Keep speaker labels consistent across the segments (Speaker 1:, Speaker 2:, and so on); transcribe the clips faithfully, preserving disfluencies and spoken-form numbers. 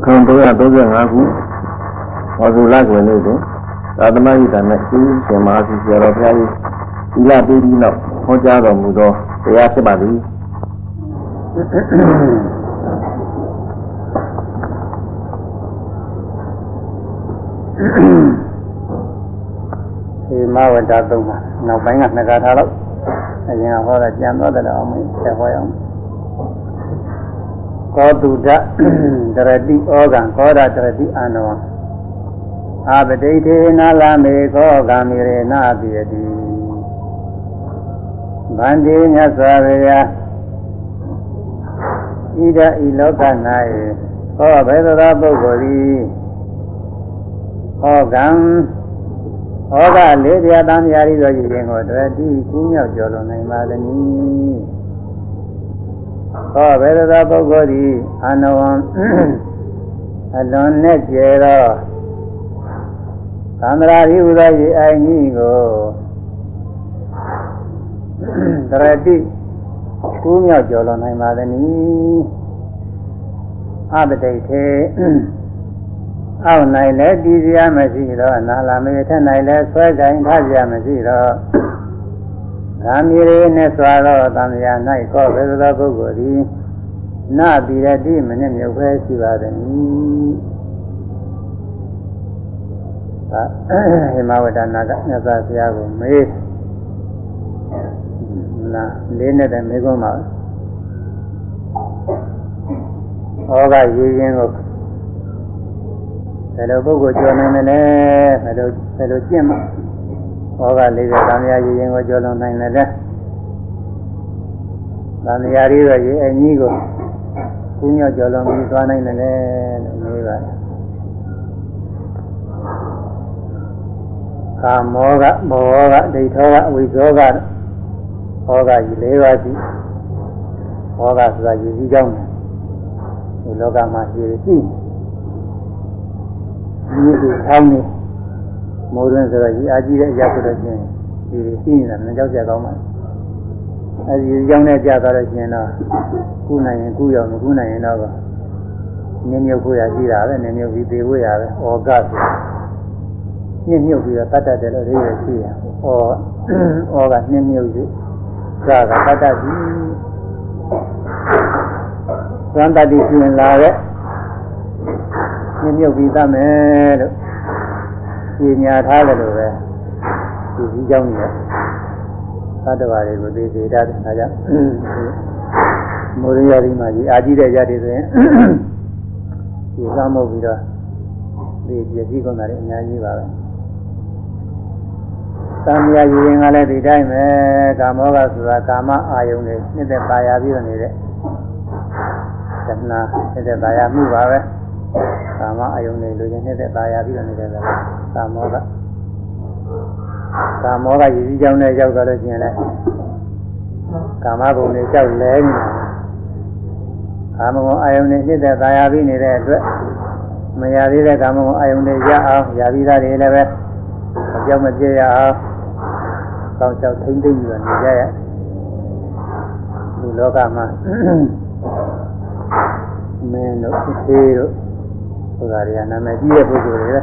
Speaker 1: ထောင်သုံးရာသုံးဆယ်ငါးခုဟောဇူလကွယ်နေ့တွင်သာသနာ့ဤသာနဲ့ရှင်ရှင်မဟာစီဆရာတော်ဘုရားကြီးသီလပေးပြီးနောက်ဟောကြားတော်မူသောတရားဖြစ်ပါသည်
Speaker 2: ဒီမဝတ္တသုံးပါနောက်ပိုင်းကနှစ်ခါထားတော့အရင်ကဟောတာကြံတော့တယ်အောင်မယ်ဆက်ဟောရအောင်ကောတုဒတရတိဩဃံကောဒတရတိအာနောအာပတိထေနာလမေကောဂာမိရေနာပိယတိဗန္တိမြတ်စွာဘုရားဣဒဤလောက၌ဟောဘယ်သောပုဂ္ဂိုလ်သည်ဩဃံဩဃလေးတရားတန်ရာရီသောရည်ရင်ကိုတရတိကူးမြောက်ကျော်လွန်နိုင်ပါသနည်းဟောဘယ်သောပုဂ္ဂိုလ်သည်အနဝံအလွန်နဲ့ကျဲသောသန္တရာရိဟုသောရည်အိုင်ကြီးကိုတရတိကူးမြောက်ကျော်လွန်နိုင်ပါသနည်းအပတိထေအောက်၌လည်းတည်စရာမရှိတော့နာလာမေထက်၌လည်းဆွဲကြိုင်ထားစရာမရှိတော့ဓမ္မီရေနဲ့စွာတော့သံဃာ၌ကောဘယ်သောပုဂ္ဂိုလ်သည်နာပိရတိမနဲ့မြုပ်ပဲရှိပါသည်ဒါဟိမဝတ္တနာကမြတ်စွာဘုရားကိုမေးနာလေးနဲ့တည်းမေးခွန်းပါဩဃရည်ရင်ကိုဘယ်လိုပုဂ္ဂိုလ်ကျော်နိုင်တယ်လဲဘယ်လိုဘယ်လိုကျင့်မှာဩဃလေးတဲ့သံဃာရည်ရင်ကိုကျော်လွန်နိုင်တယ်လဲသံဃာရီရဲ့ရည်အညီကိုကူးမြောက်ကျော်လွန်ပြီးသွားနိုင်တယ်လို့မေးပါတယ်ကာမောကဘောကဒိဋ္ဌောကအဝိဇ္ဇောကဩဃရည်လေးပါးရှိဩဃဆိုတာရည်ကြီးကြောင်းတယ်ဒီလောကမှာရည်ရှိဒီလိုထောင်းနေမိုးရင်းဆိုတော့ဒီအာကြီးတဲ့အရာဆိုတော့ချင်းဒီရှိနေတာမကြောက်ကြကောင်းပါဘူးအဲဒီကြောင်းနဲ့ကြာသွားလို့ချင်းတော့ကုနိုင်ရင်ကုရောက်မကုနိုင်ရင်တော့နင်းမြုပ်ဖို့ရရှိတာပဲနင်းမြုပ်ပြီးသေဖို့ရပဲဩဃဆိုနင်းမြုပ်ပြီးတော့တတ်တတ်တယ်လို့ရေးရရှိရဩဩဃနင်းမြုပ်ပြီးသာကတတ်တတ်ပြီးသံတတိရှင်လာတဲ့မြုပ်ပြီးသတ်မယ်လို့ပြင်ညာထားတယ်လို့ပဲဒီကြီးကြောင်းကြီးသတ္တဝါတွေကိုသိစေတတ်တယ်ဒါကြောင့်မိုးရရီမှာကြီးအာကြီးတဲ့ရတဲ့ဆိုရင်ဒီကမ်းမဟုတ်ပြီးတော့ဒီပစ္စည်းကုန်တာတွေအများကြီးပါပဲသံဃာရည်ရင်ကလည်းဒီတိုင်းပဲကာမောကဆိုတာကာမအာယုန်တွေနှစ်သက်ပါရပြီးတော့နေတဲ့သဏ္ဍာန်နှစ်သက်ပါရမှုပါပဲကာမအယုန်တွေလူချင်းနဲ့တာယာပြီးတော့နေတယ်ကကာမောကကာမောကရည်ကြီးကြောင်းနဲ့ရောက်သွားလို့ရှိရင်လည်းကာမဘုံတွေကြောက်လဲနေတာကာမဘုံအယုန်တွေနဲ့တာယာပြီးနေတဲ့အတွက်မရသေးတဲ့ကာမဘုံအယုန်တွေရအောင်ရပြီးသားတွေလည်းပဲအကြောင်းမပြေရအောင်ကောင်းချောက်ထိမ့်သိမ့်ပြီးတော့နေကြရဒီလောကမှာမင်းတို့သေတို့ဆိုတာတွေကနာမည်ကြီးတဲ့ပုဂ္ဂိုလ်တွေပဲ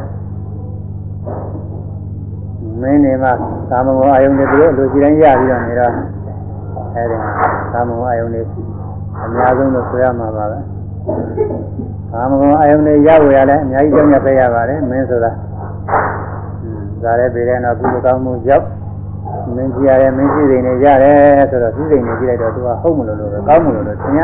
Speaker 2: မင်းတွေမှာကာမဂုဏ်အာယုန်တွေတို့လူကြီးတိုင်းရပြီးတော့နေတော့အဲဒီကာမဂုဏ်အာယုန်တွေအများဆုံးလို့ဆိုရမှာပါပဲကာမဂုဏ်အာယုန်တွေရဖို့ရလဲအများကြီးကြောင့်ရပေးရပါတယ်မင်းဆိုတာဇာရဲပေတဲ့တော့ကုသကောင်းမှုရောက်မင်းကြီးရတယ်မင်းကြီးတွေနေရတယ်ဆိုတော့ကြီးစိန်နေကြည့်လိုက်တော့သူကဟုတ်မလို့လို့ကောင်းမလို့လို့သင်ရ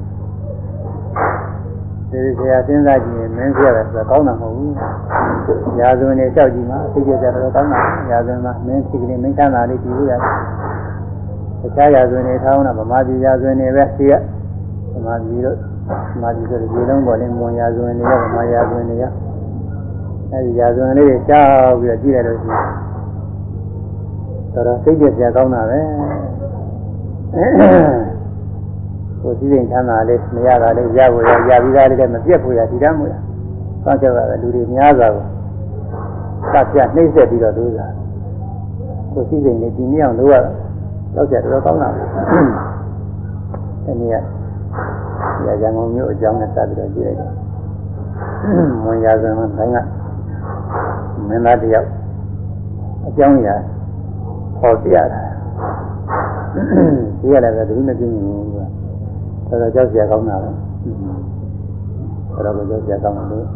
Speaker 2: ဒီဆရာစဉ်းစားကြည့်ရင်မင်းဆရာကကောင်းတာမဟုတ်ဘူး။ရာဇဝင်တွေလျှောက်ကြည့်မှာအသိကျကျတော့ကောင်းတာရာဇဝင်မှာမင်းဖြစ်ကလေးမင်းချမ်းသာလေးကြည့်လို့ရတယ်။တခြားရာဇဝင်တွေထောင်းတာဗမာပြည်ရာဇဝင်တွေပဲရှိရ။ဗမာပြည်တို့ဗမာပြည်ဆိုဒီလုံးပေါ်လေးမွန်ရာဇဝင်တွေရဗမာရာဇဝင်တွေရ။အဲဒီရာဇဝင်လေးတွေကြောက်ပြီးတော့ကြည့်လိုက်လို့ရှိရင်တော်တော်သိကျကျကောင်းတာပဲ။ကိုယ်စည်းစိမ်ချမ်းသာလေးမရတာလေးရဖို့ရရပြီးသားလေးလည်းမပြတ်ဖို့ရဒီတမ်းမို့လား။ဆောင်းချက်ရတယ်လူတွေများစွာကိုစပြနှိမ့်ဆက်ပြီးတော့လို့သာကိုယ်စည်းစိမ်လေးဒီနည်းအောင်လုပ်ရတော့ကြတော့ကောင်းတာ။ဒီနေ့ကရရန်ကုန်မြို့အကြောင်းနဲ့စပြီးတော့ကြည့်လိုက်တယ်ဝင်ရဆိုမှတိုင်းကမင်းသားတယောက်အကြောင်းအရာဟောပြရတာဒီရတယ်ကတတိမပြင်းဘူးကွာတော်တော်ကြောက်စရာကောင်းတာပဲတော်တော်ကြောက်စရာကောင်းတယ်လို့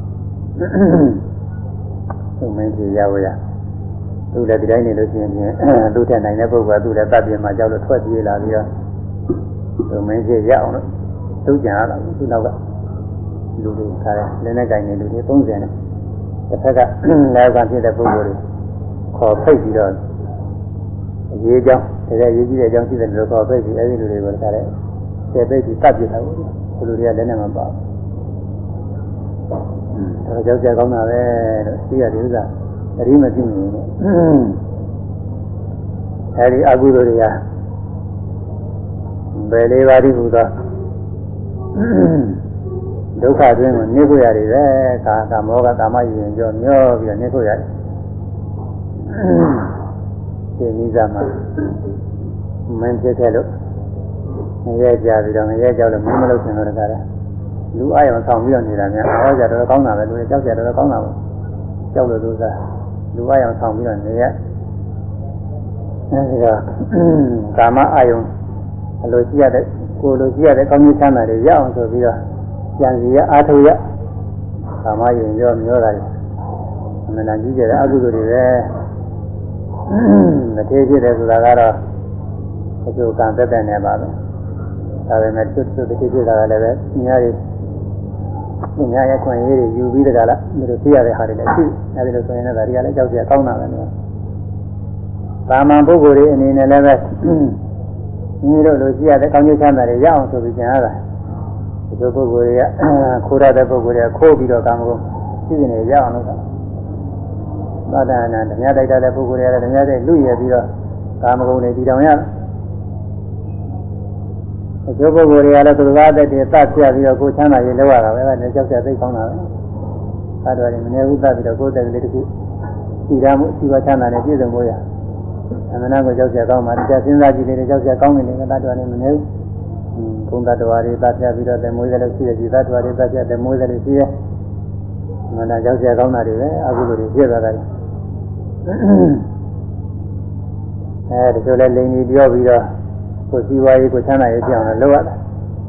Speaker 2: သူမင်းကြီးရောက်ရသူလည်းဒီတိုင်းနေလို့ရှိရင်သူ့ထက်နိုင်တဲ့ပုဂ္ဂိုလ်ကသူ့လည်းတပ်ပြမှာကြောက်လို့ထွက်ပြေးလာပြီးတော့သူမင်းကြီးရအောင်လို့သူကြံရတာသူနောက်ကလူတွေခါတယ်လည်းနဲ့ကြိုင်နေလူတွေသုံးဆယ်နဲ့တစ်ဖက်ကလည်းကဖြစ်တဲ့ပုဂ္ဂိုလ်တွေခေါ်ဖိတ်ပြီးတော့အရေးကြောင်းတကယ်ရေးကြည့်တဲ့အကြောင်းရှိတယ်လို့ခေါ်ဖိတ်ပြီးအဲဒီလူတွေကိုခါတယ်ကျေပိတ်ပြီးတပ်ပြတာဘူးလူတွေကလည်းနဲ့မပါဘူးတော်ကြောက်ကြကောင်းတာပဲလို့သိရတယ်ဥစ္စာသတိမသိဘူးအဲဒီအကုသိုလ်တွေကဘယ်လေးပါးဒီဟူသောဒုက္ခတွင်ကိုနေကိုရတယ်ပဲကာကာမောကကာမယဉ်ကြောမျောပြီးတော့နေကိုရတယ်ဒီနိစ္စမှာမင်းဖြစ်ခဲ့လို့ငရဲကြပြီးတော့ငရဲကြောက်လို့မင်းမလုပ်ချင်တော့တကားလဲလူအားရဆောင်ပြီးတော့နေတာများအားကြတော့ကောင်းတာပဲလူကြောက်ကြတော့ကောင်းတာပဲကြောက်လို့သူစားလူအားရဆောင်ပြီးတော့နေရအဲဒီကကာမအာယုံအလိုရှိရတဲ့ကိုလိုရှိရတဲ့ကောင်းကျိုးချမ်းသာတွေရအောင်ဆိုပြီးတော့ကြံစီရအားထုတ်ရကာမယဉ်ရောမျောတာတွေအမှန်တန်ကြီးကျတဲ့အကုသိုလ်တွေပဲမထေးဖြစ်တယ်ဆိုတာကတော့အကျိုးကံသက်သက်နေပါပဲဒါပေမဲ့တွတ်တွတ်တတိဖြစ်တာကလည်းပဲညာရီညာရဲ့ခွင့်ရေးတွေယူပြီးတကလားဒီလိုသိရတဲ့ဟာတွေလည်းရှိအဲဒီလိုဆိုရင်လည်းဒါတွေကလည်းကြောက်ကြကောင်းတာပဲနော်သာမန်ပုဂ္ဂိုလ်တွေအနေနဲ့လည်းပဲမိတို့လိုရှိရတဲ့ကောင်းကျိုးချမ်းသာတွေရအောင်ဆိုပြီးကြံရတာဒီလိုပုဂ္ဂိုလ်တွေကခိုးရတဲ့ပုဂ္ဂိုလ်တွေကခိုးပြီးတော့ကာမဂုဏ်ရှိနေရအောင်လို့သာသနာ့ဓမြတိုက်တဲ့ပုဂ္ဂိုလ်တွေကဓမြတိုက်လူရပြီးတော့ကာမဂုဏ်တွေတည်တောင်ရအကျိုးပုဂ္ဂိုလ်တွေကလည်းသူတော်တဲ့တည်းသတ်ပြပြီးတော့ကိုချမ်းသာရေးလောက်ရတာပဲအဲကြောက်ကြသိကောင်းတာပဲသာတော်ရင်မနေဘူးသတ်ပြီးတော့ကိုယ်တည်းလေးတစ်ခုတည်ရမှုဒီပါချမ်းသာနဲ့ပြည့်စုံဖို့ရအမှန်တော့ကြောက်ကြကောင်းပါဒီကစဉ်းစားကြည့်နေကြောက်ကြကောင်းနေတယ်သာတော်ရင်မနေဘူးဘုံတတော်ရီသတ်ပြပြီးတော့တမွေးတယ်လို့ရှိတယ်ဒီသတ်တော်ရီသတ်ပြတမွေးတယ်လို့ရှိတယ်အမှန်တော့ကြောက်ကြကောင်းတာတွေပဲအကုသိုလ်တွေပြည့်သွားတာအဲဒီလိုလဲလိန်ကြီးပြောပြီးတော့ကိုစီဝါရေးကိုချမ်းသာရေးပြောင်းလို့လုပ်ရတာ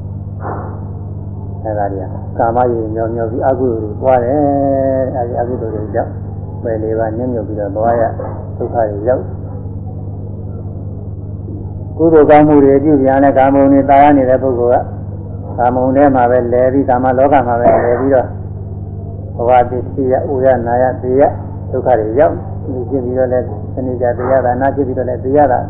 Speaker 2: အဲဒါတွေကကာမရေးညောညောပြီးအကုသိုလ်တွေပွားတယ်အဲဒီအကုသိုလ်တွေကြောင့်ပယ်လေးပါးညှဉ်းညွတ်ပြီးတော့သွားရဒုက္ခတွေရောက်ကုသိုလ်ကောင်းမှုတွေပြုပြန်တဲ့ကာမုံတွေတာယာနေတဲ့ပုဂ္ဂိုလ်ကကာမုံထဲမှာပဲလဲပြီးကာမလောကမှာပဲလဲပြီးတော့ဘဝတည်ရှိရဥရနာရသိရဒုက္ခတွေရောက်ဒီဖြစ်ပြီးတော့လဲသနိကြတရားဒါနာဖြစ်ပြီးတော့လဲသိရတာ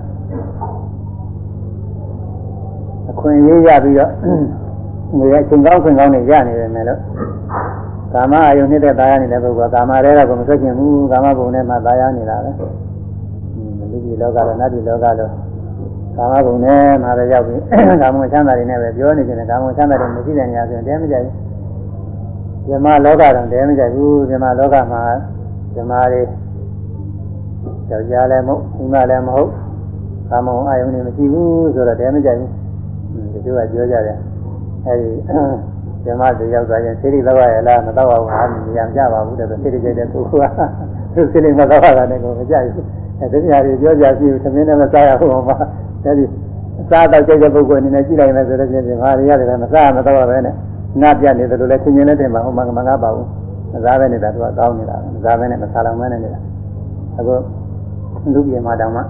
Speaker 2: အခွင့်အရေးရပြီးတော့ငွေအချိန်ကောင်းခွင့်ကောင်းတွေရနေတယ်မယ်လို့ကာမအာယုန်နေတဲ့တာယာနေတဲ့ပုဂ္ဂိုလ်ကာမရဲကမဆွကျင်ဘူးကာမဘုံထဲမှာတာယာနေတာပဲလူကြီးလောကလောနတ်ကြီးလောကလောကာမဘုံထဲမှာပဲရောက်ပြီးကာမချမ်းသာတွေနဲ့ပဲပြောနေကြတယ်ကာမချမ်းသာတွေမရှိတဲ့နေရာဆိုရင်တဲမကြဘူးဇမလောကတော့တဲမကြဘူးဇမလောကမှာဇမတွေယောက်ျားလည်းမဟုတ်မိန်းမလည်းမဟုတ်ကာမအာယုန်တွေမရှိဘူးဆိုတော့တဲမကြဘူးဒီလိုကပြောကြတယ်အဲဒီဇမတွေရောက်သွားရင်စိရိသောရလားမတော့ပါဘူးဟာမြင်ကြပါဘူးတဲ့စိရိကြတဲ့ပုဂ္ဂိုလ်ကသူစိရိမတော့တာနဲ့ကိုမကြဘူးအဲဒီနေရာတွေပြောကြပြီသမင်းနဲ့မစားရဘူးမှာအဲဒီစားတော့ကြိုက်တဲ့ပုဂ္ဂိုလ်အနေနဲ့ကြည့်လိုက်မယ်ဆိုတော့ချင်းချင်းဟာတွေရတယ်မစားမတော့ပါပဲနဲ့ငါပြနေတယ်လို့လည်းချင်းချင်းနဲ့တင်ပါဟိုမှာမငါပါဘူးမစားပဲနေတာသူကကောင်းနေတာမစားပဲနဲ့မစားလောင်မဲနေတာအခုလူပြေမှာတောင်မှ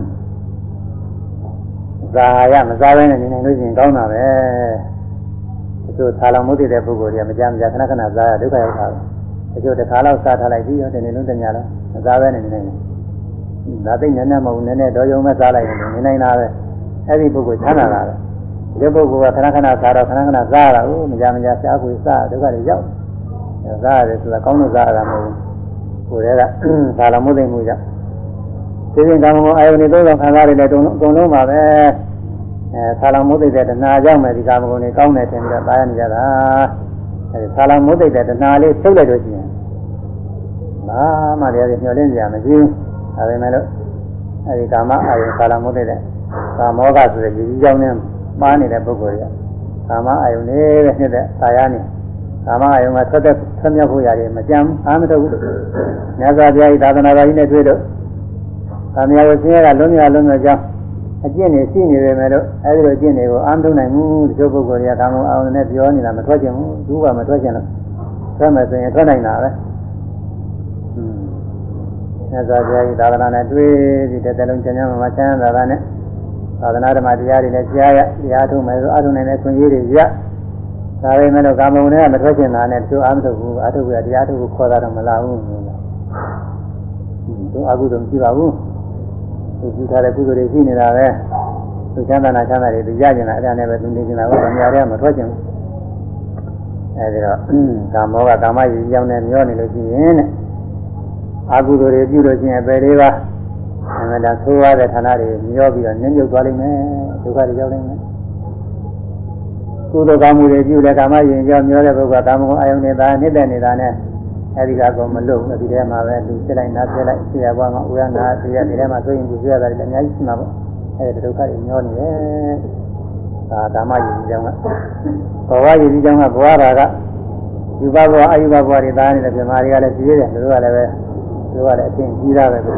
Speaker 2: ဇာရမစားပဲနဲ့နေနေလို့ရှိရင်ကောင်းတာပဲဒီလိုစားလောင်မှုတည်တဲ့ပုဂ္ဂိုလ်တွေကမကြမ်းကြခဏခဏစားရဒုက္ခရောက်တာပဲဒီလိုတစ်ခါလောက်စားထားလိုက်ပြီးရောတနေ့လုံးတညလုံးမစားပဲနဲ့နေနေဒါသိနေနေမဟုတ်နည်းနည်းတော့ယုံမဲ့စားလိုက်ရင်နေနိုင်တာပဲအဲ့ဒီပုဂ္ဂိုလ်ချမ်းသာတာပဲဒီပုဂ္ဂိုလ်ကခဏခဏစားတော့ခဏခဏစားရတာဟုတ်မကြမကြစားကိုစားဒုက္ခတွေရောက်စားရတယ်ဆိုတာကောင်းလို့စားရတာမဟုတ်ဘူးကိုယ်တည်းကသာလမှုသိမှုကြောင့်ဒီရင်ကောင်းကောင်းအာယုန်တွေသုံးဆောင်ခံစားရတဲ့တုံလုံးအကုန်လုံးပါပဲအဲသာလမှုသိတဲ့တဏှာကြောင့်ပဲဒီကာမဂုဏ်တွေကောင်းတယ်ထင်ပြီးတော့တားရနေကြတာအဲဒီသာလမှုသိတဲ့တဏှာလေးထုတ်လိုက်လို့ရှိရင်ဘာမှတရားတွေညှော်လင်းကြရမရှိဘူးဒါပေမဲ့လို့အဲဒီကာမအာယုန်သာလမှုသိတဲ့ကာမောကဆိုတဲ့ဒီကြောင့်နဲ့မှားနေတဲ့ပုဂ္ဂိုလ်တွေကကာမအာယုန်နဲ့နေတဲ့တာယာနေကာမအယုံကထွက်တဲ့ထွက်မြောက်ဖို့ရတယ်မကြမ်းအားမထုတ်ဘူးမြတ်စွာဘုရားဤသာသနာတော်ကြီးနဲ့တွေ့လို့ကာမရာကိုဆင်းရဲကလုံးမြလုံးမြကြောင်းအကျင့်နေရှိနေပေမဲ့လို့အဲဒီလိုအကျင့်တွေကိုအားမထုတ်နိုင်ဘူးတချို့ပုဂ္ဂိုလ်တွေကကာမအယုံနဲ့ပြောနေတာမထွက်ချင်ဘူးသူကမထွက်ချင်လို့ထွက်မယ်ဆိုရင်ထွက်နိုင်တာပဲမြတ်စွာဘုရားဤသာသနာနဲ့တွေ့ပြီးတဲ့တလုံးကျမ်းမှာချမ်းသာတာနဲ့သာသနာဓမ္မတရားတွေနဲ့ကြားရတရားထုတ်မယ်ဆိုအားထုတ်နိုင်တဲ့ခွင့်ရည်တွေရဒါပေမဲ့လို့ကာမဂုဏ်တွေကမထွက်ချင်တာနဲ့သူအားမထုတ်ဘူးအားထုတ်ပြီးတရားထုတ်ကိုခေါ်တာတော့မလာဘူးသူအကုသိုလ်မရှိပါဘူးသူပြုထားတဲ့ကုသိုလ်တွေရှိနေတာပဲသူချမ်းသာနာချမ်းသာတွေသူရကျင်တာအဲ့ဒါနဲ့ပဲသူနေကျင်တာဘာများတွေကမထွက်ချင်ဘူးအဲဒီတော့ကာမောကကာမရည်ကြောင်းနဲ့မျောနေလို့ရှိရင်တဲ့အကုသိုလ်တွေပြုလို့ရှိရင်ပဲလေးပါအမှန်တရားသိုးရတဲ့ဌာနတွေမျောပြီးတော့နင်းမြုပ်သွားလိမ့်မယ်ဒုက္ခတွေရောက်လိမ့်မယ်ကုသိုလ်ကောင်းမှုတွေပြုတဲ့ကာမရည်ကြောင်းမျောတဲ့ပုဂ္ဂိုလ်ကာမဂုဏ်အာယုန်နေတာနှိမ့်တဲ့နေတာနဲ့အဲဒီကတော့မလို့ဒီထဲမှာပဲသူစိတ်လိုက်နားပြလိုက်ဆရာဘွားကဥရနာဆရာဒီထဲမှာဆိုရင်သူဆရာတွေလည်းအများကြီးရှိမှာပေါ့အဲဒီဒုက္ခတွေမျောနေတယ်ဒါကာမရည်ကြောင်းကဘဝရည်ကြောင်းကဘဝရာကယူဘဘဝအယူဘဘဝတွေသားနေတဲ့ပြမာတွေကလည်းကြည့်ရတယ်သူတို့ကလည်းပဲသူတို့ကလည်းအချင်းကြီးသားပဲတ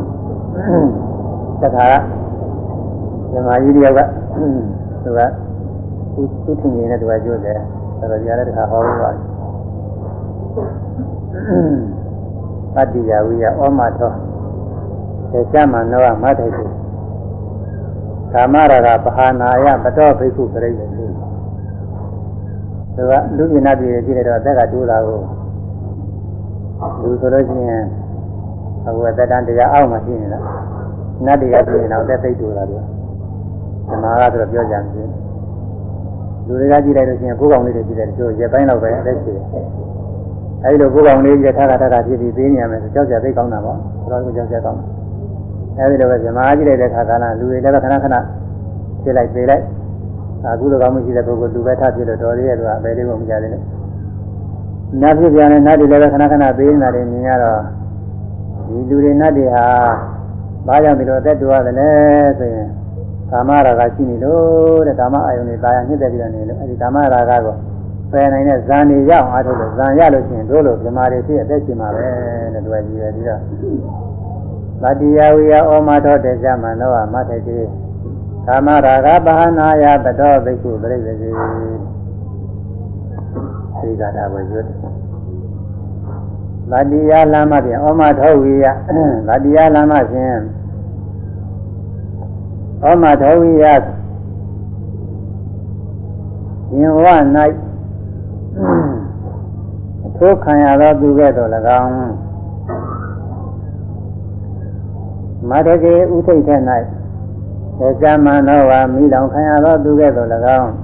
Speaker 2: ခါကပြမာကြီးတယောက်ကသူကသူသူထင်နေတဲ့သူကကြိုးတယ်ဆိုတော့ဒီကလည်းတခါဟောလို့ပါတယ်အတ္တိယဝိယဩမထောသေချမနောမထိုက်သူကာမရာဂပဟာနာယပတောဘိက္ခုပရိသေသူသူကလူပြနာပြည်ကြည့်လိုက်တော့အသက်ကတိုးတာကိုလူဆိုလို့ရှိရင်အခုအသက်တန်းတရားအောက်မှာရှိနေတာနတ်တွေကပြည်နေတော့အသက်သိတိုးတာသူဓမ္မကဆိုတော့ပြောကြတယ်လူတွေကကြည့်လိုက်လို့ရှိရင်ကိုယ်ကောင်လေးတွေကြည့်တယ်သူရက်ပိုင်းလောက်ပဲအသက်ရှိတယ်အဲဒီလိုကိုယ်ကောင်လေးကြီးထားတာထားတာဖြစ်ပြီးပေးနေရမယ်ဆိုကြောက်ကြသိကောင်းတာပေါ့ဘယ်လိုကြောက်ကြကောင်းလဲအဲဒီလိုပဲဇမားကြည့်လိုက်တဲ့ခါကလာလူတွေလည်းခဏခဏဖြစ်လိုက်ပေးလိုက်အခုလိုကောင်းမှုရှိတဲ့ပုဂ္ဂိုလ်လူပဲထားဖြစ်လို့တော်သေးရဲ့သူကဘယ်လေးကိုမကြသေးလို့နတ်ဖြစ်ပြန်တဲ့နတ်တွေလည်းခဏခဏပေးနေတာတွေမြင်ရတော့ဒီလူတွေနတ်တွေဟာဘာကြောင့်ဒီလိုအသက်တူရတယ်လဲဆိုရင်ကာမရာဂရှိနေလို့တဲ့ကာမအာယုန်တွေတာယာညှစ်တဲ့ပြီးတော့နေလို့အဲဒီကာမရာဂကိုပယ်နိုင်တဲ့ဇန်တွေရောက်အားထုတ်လို့ဇန်ရလို့ရှိရင်တို့လိုဗြဟ္မာတွေဖြစ်အသက်ရှင်မှာပဲတဲ့သူကကြီးတယ်ပြီးတော့ဗတ္တိယဝိယဩမထောတေဇမနောမထေတိကာမရာဂပဟနာယပတောဘိက္ခုပရိသေစီသိက္ခာတာဝေကျွတ်ဗတ္တိယလမ်းမဖြင့်ဩမထောဝိယဗတ္တိယလမ်းမဖြင့်ဩမထောဝိယရှင်ဝ၌အထိုးခံရသောသူကဲ့သို့၎င်းမတကေဥထိတ်ထက်၌သေဇမနောဝါမိလောင်ခံရသောသူကဲ့သို့၎င်း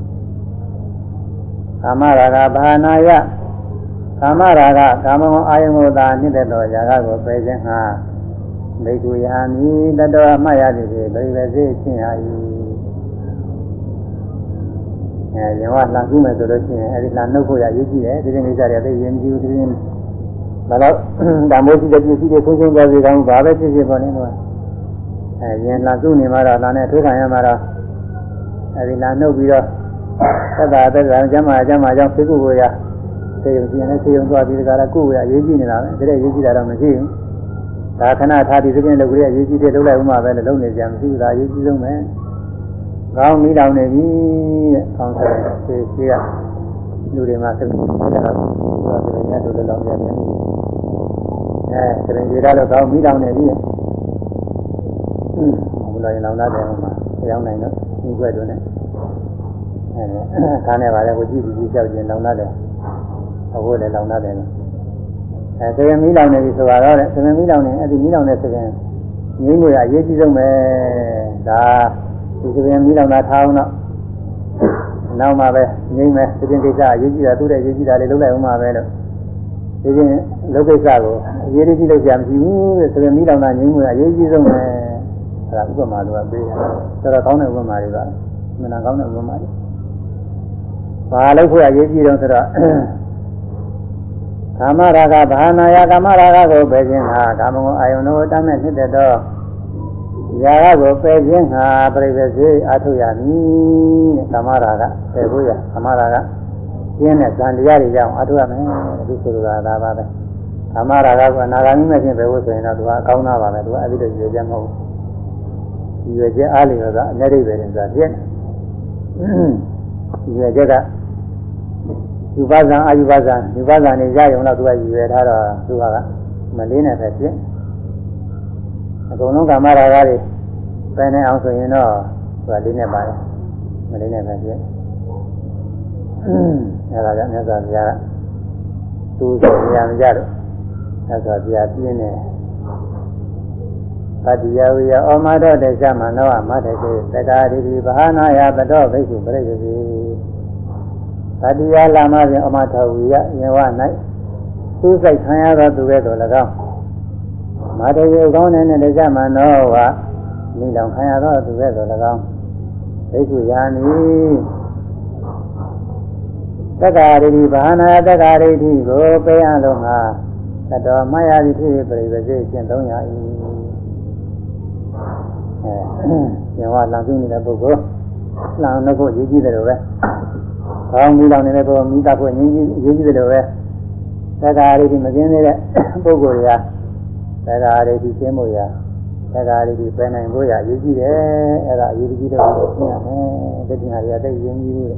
Speaker 2: ကာမရာဂဘာနာယကာမရာဂကာမဂုဏ်အာယုံကိုသာနှိမ့်တဲ့သောຢာကကိုပယ်ခြင်းဟာဘိက္ခုယာမိတတောအမှတ်ရသည်ဖြင့်ပြိဝစေခြင်းဟာ၏အဲရင်ဝလှကူးမယ်ဆိုလို့ရှိရင်အဲဒီလှနှုတ်ဖို့ရရေးကြည့်တယ်ဒီကိစ္စတွေသိရင်ကြည့်ဘူးဒီရင်ဘာလို့ဓမ္မိုးရှိတဲ့ပစ္စည်းတွေဆုံးရှုံးသွားစေကောင်းဘာပဲဖြစ်ဖြစ်ပေါ်နေတော့အဲရင်လှကူးနေမှာတော့လှနဲ့ထိုးခံရမှာတော့အဲဒီလှနှုတ်ပြီးတော့သက်သာသက်သာကျမ်းမာကျမ်းမာကြောင့်ဖိကုကိုရသေုံကြည့်ရင်သေုံသွားပြီးဒီကရကုကိုရရေးကြည့်နေတာပဲဒါတဲ့ရေးကြည့်တာတော့မရှိဘူးဒါခဏထားပြီးဒီပြင်လုပ်ကြရရေးကြည့်တဲ့လုပ်လိုက်ဥမှာပဲလုပ်နေကြမရှိဘူးဒါရေးကြည့်ဆုံးပဲကောင်းမိတော်နေပြီတဲ့ကောင်းတယ်သေရှိကလူတွေမှာစိတ်နေတာတော့ဒီနေ့တို့လည်းလောင်းပြတယ်အဲတရင်ကြီးတော့ကောင်းမိတော်နေပြီဘုရားရင်လောင်းလာတယ်ဟိုမှာကြောင်းနိုင်တော့ဒီကွက်တို့နဲ့အဲခါနဲ့ပါလေကိုကြည့်ပြီးကြည့်ကြောက်ခြင်းလောင်းလာတယ်အခုလည်းလောင်းလာတယ်အဲတရင်မိလောင်နေပြီဆိုတော့တဲ့တရင်မိလောင်နေအဲ့ဒီမိလောင်နေဆိုရင်ငိမ့်လို့ရအရေးကြီးဆုံးပဲဒါဒီတရင်မိလောင်တာထားအောင်တော့နောက်မှပဲငိမ့်မယ်ဒီပြင်ကိစ္စအရေးကြီးတာသူ့ရဲ့အရေးကြီးတာလေးလုပ်လိုက်အောင်မှပဲလို့ဒီပြင်လုပ်ကိစ္စကိုအရေးကြီးလို့ကြာမရှိဘူးတဲ့တရင်မိလောင်တာငိမ့်လို့ရအရေးကြီးဆုံးပဲအဲဒါဥပမာလိုကပေးတယ်တော်တော်ကောင်းတဲ့ဥပမာတွေကမနာကောင်းတဲ့ဥပမာတွေဘာလို့ခွေအရေးကြီးတော့ဆိုတော့ကာမရာဂဘာနာယကာမရာဂကိုပယ်ခြင်းဟာကာမဂုဏ်အာယုန်တို့တမ်းမဲ့ဖြစ်တဲ့တော့ရာဂကိုပယ်ခြင်းဟာပြိပစေအထုရမည်ကာမရာဂပယ်ဖို့ရကာမရာဂပြင်းတဲ့ဇန်တရားတွေကြောင့်အထုရမယ်ဒီဆိုတာဒါပါပဲကာမရာဂကအနာဂါမိမဲ့ခြင်းပဲလို့ဆိုရင်တော့သူကအကောင်းသားပါပဲသူကအဲ့ဒီလိုရွေချက်မဟုတ်ဘူးရွေချက်အားလျော်ကအမျက်ရိပ်ပဲဆိုတာပြင်းရွေချက်ကယူပါဇံအာယူပါဇံယူပါဇံနေရရုံတော့သူကရွေထားတော့သူကမလေးနဲ့ပဲပြင်းအကုန်လုံးကာမရာဂတွေပဲနေအောင်ဆိုရင်တော့သူကလေးနဲ့ပါတယ်မလေးနဲ့ပဲပြင်းအဲ့ဒါကြောင့်မြတ်စွာဘုရားကသူ့ဆိုနေရာမကြတော့မြတ်စွာဘုရားပြင်းနေပတိယဝိယဩမတော်တေသမနောမတ္တေသက္ကာရိတိဘာနာယပတောဘိက္ခုပရိသေတိပတိယလာမဖြင့်ဩမထဝိယယေဝ၌သူစိတ်ခံရသောသူကဲ့သို့၎င်းမတ္တေဥကောင်းတဲ့တေသမနောဝနိလောင်ခံရသောသူကဲ့သို့၎င်းဘိက္ခုယာနိသက္ကာရိတိဘာနာယသက္ကာရိတိကိုပေးအပ်လုံးဟာသတ္တမယတိဖြစ်ပရိသေရှင်းသုံးရ၏အဲကျင်ဝလောင်ကျနေတဲ့ပုဂ္ဂိုလ်လောင်တော့ရေးကြည့်တယ်လို့ပဲခေါင်းမီးလောင်နေတဲ့ပုဂ္ဂိုလ်မိသားဖို့ရင်းကြီးရေးကြည့်တယ်လို့ပဲသက္ကာရိတိမကင်းသေးတဲ့ပုဂ္ဂိုလ်တွေကသက္ကာရိတိရှင်းဖို့ရသက္ကာရိတိပဲနိုင်ဖို့ရရေးကြည့်တယ်အဲ့ဒါအရေးကြီးတော့ရှင်းရမယ်တတိယဟာတွေကသိရင်းကြီးလို့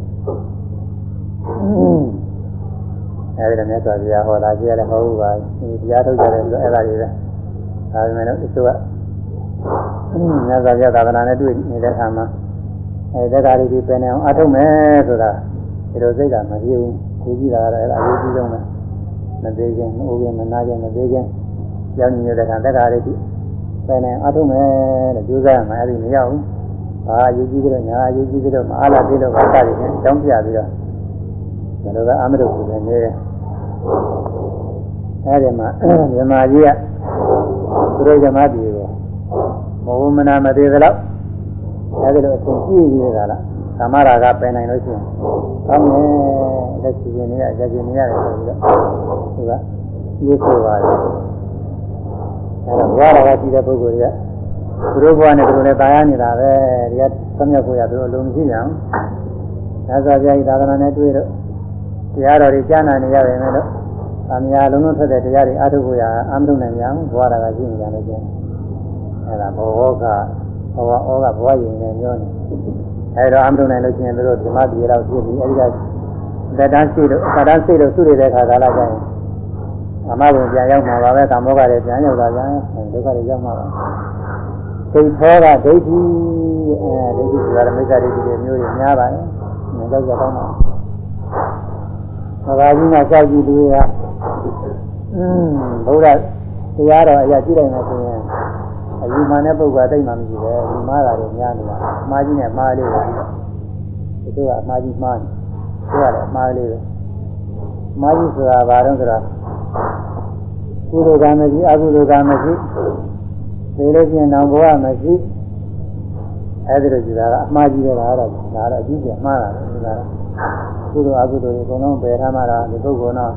Speaker 2: အဲဒီတော့မြတ်စွာဘုရားဟောတာကြည့်ရတယ်ဟောဘူးပါဒီတရားထုတ်ကြတယ်ဆိုတော့အဲ့ဒါတွေပဲဒါပေမဲ့လို့အစိုးရမြတ်စွာဘုရားသာသနာနဲ့တွေ့နေတဲ့အခါမှာအဲတက္ကရာတွေပဲနေအောင်အထုတ်မယ်ဆိုတာဒီလိုစိတ်ကမပြေဘူးသိကြည့်တာကတော့အဲ့ဒါအရေးကြီးဆုံးပဲမသေးခြင်းမအိုးခြင်းမနာခြင်းမသေးခြင်းကြောင်းနေတဲ့အခါတက္ကရာတွေပဲနေအထုတ်မယ်လို့ကြိုးစားရမှာအဲ့ဒီမရဘူးဘာအရေးကြီးကြလို့ညာအရေးကြီးကြလို့မအားလာသေးလို့ဘာသာတွေချင်းကြောင်းပြပြီးတော့ဒါလိုကအမရုပ်ကိုလည်းနေတယ်အဲဒီမှာမြမကြီးကသူတို့ဇမတိကိုမဝမနာမသေးသလောက်အဲဒီလိုအရှင်ကြည့်ရတာလားကာမရာဂပယ်နိုင်လို့ရှိရင်ကောင်းတယ်လက်ရှိနေရကြည်နေရတယ်ဆိုပြီးတော့သူကရေးဆိုပါတယ်အဲတော့ဘဝရာဂရှိတဲ့ပုဂ္ဂိုလ်တွေကသူတို့ဘဝနဲ့သူတို့လည်းတာယာနေတာပဲဒီကသမယကိုရသူတို့အလုံးမရှိကြဘူးသာသာပြားသာသနာနဲ့တွေ့တော့တရားတော်တွေကြားနာနေရတယ်မယ်လို့အများလုံးလုံးထွက်တဲ့တရားတွေအထုဖို့ရအမထုံနိုင်ကြဘူးဘဝရာကရှိနေကြလို့ကျင်းအဲဒါဘောဟောကဘဝဩကဘဝရင်နဲ့ညောနေအဲဒါအမထုံနိုင်လို့ကျင်းတို့ဓမ္မပြေတော့ဖြစ်ပြီးအဲဒီကတတန်းရှိလို့တတန်းရှိလို့စုရတဲ့ခါကာလကျရင်အမဘုံပြန်ရောက်မှာပါပဲကာမောကလည်းပြန်ရောက်တာပြန်ဒုက္ခတွေရောက်မှာပါဒိဋ္ဌောကဒိဋ္ဌိအဲဒိဋ္ဌိဆိုတာမိစ္ဆာဒိဋ္ဌိတွေမျိုးတွေများပါတယ်ငါကြောက်ကြတော့မှာသဘာဝကြီးနဲ့ကြောက်ကြည့်သူတွေကအင်းဘုရားတရားတော်အရာကြည့်လိုက်မှဆိုရင်အယူမှန်တဲ့ပုဂ္ဂိုလ်တိတ်မှမရှိပဲဒီမှားတာတွေများနေတာအမှားကြီးနဲ့မှားလေးပဲဒီလိုကအမှားကြီးမှားနေသူကလည်းအမှားလေးပဲအမှားကြီးဆိုတာဘာတော့ဆိုတော့ကုသိုလ်ကံမရှိအကုသိုလ်ကံမရှိသိလို့ရှိရင်တော့ဘဝမရှိအဲဒီလိုကြည့်တာကအမှားကြီးတော့ဒါတော့ဒါတော့အကြီးကြီးမှားတာလေဒါတော့ကုသိုလ်အကုသိုလ်တွေအကုန်လုံးပယ်ထားမှတော့ဒီပုဂ္ဂိုလ်တော့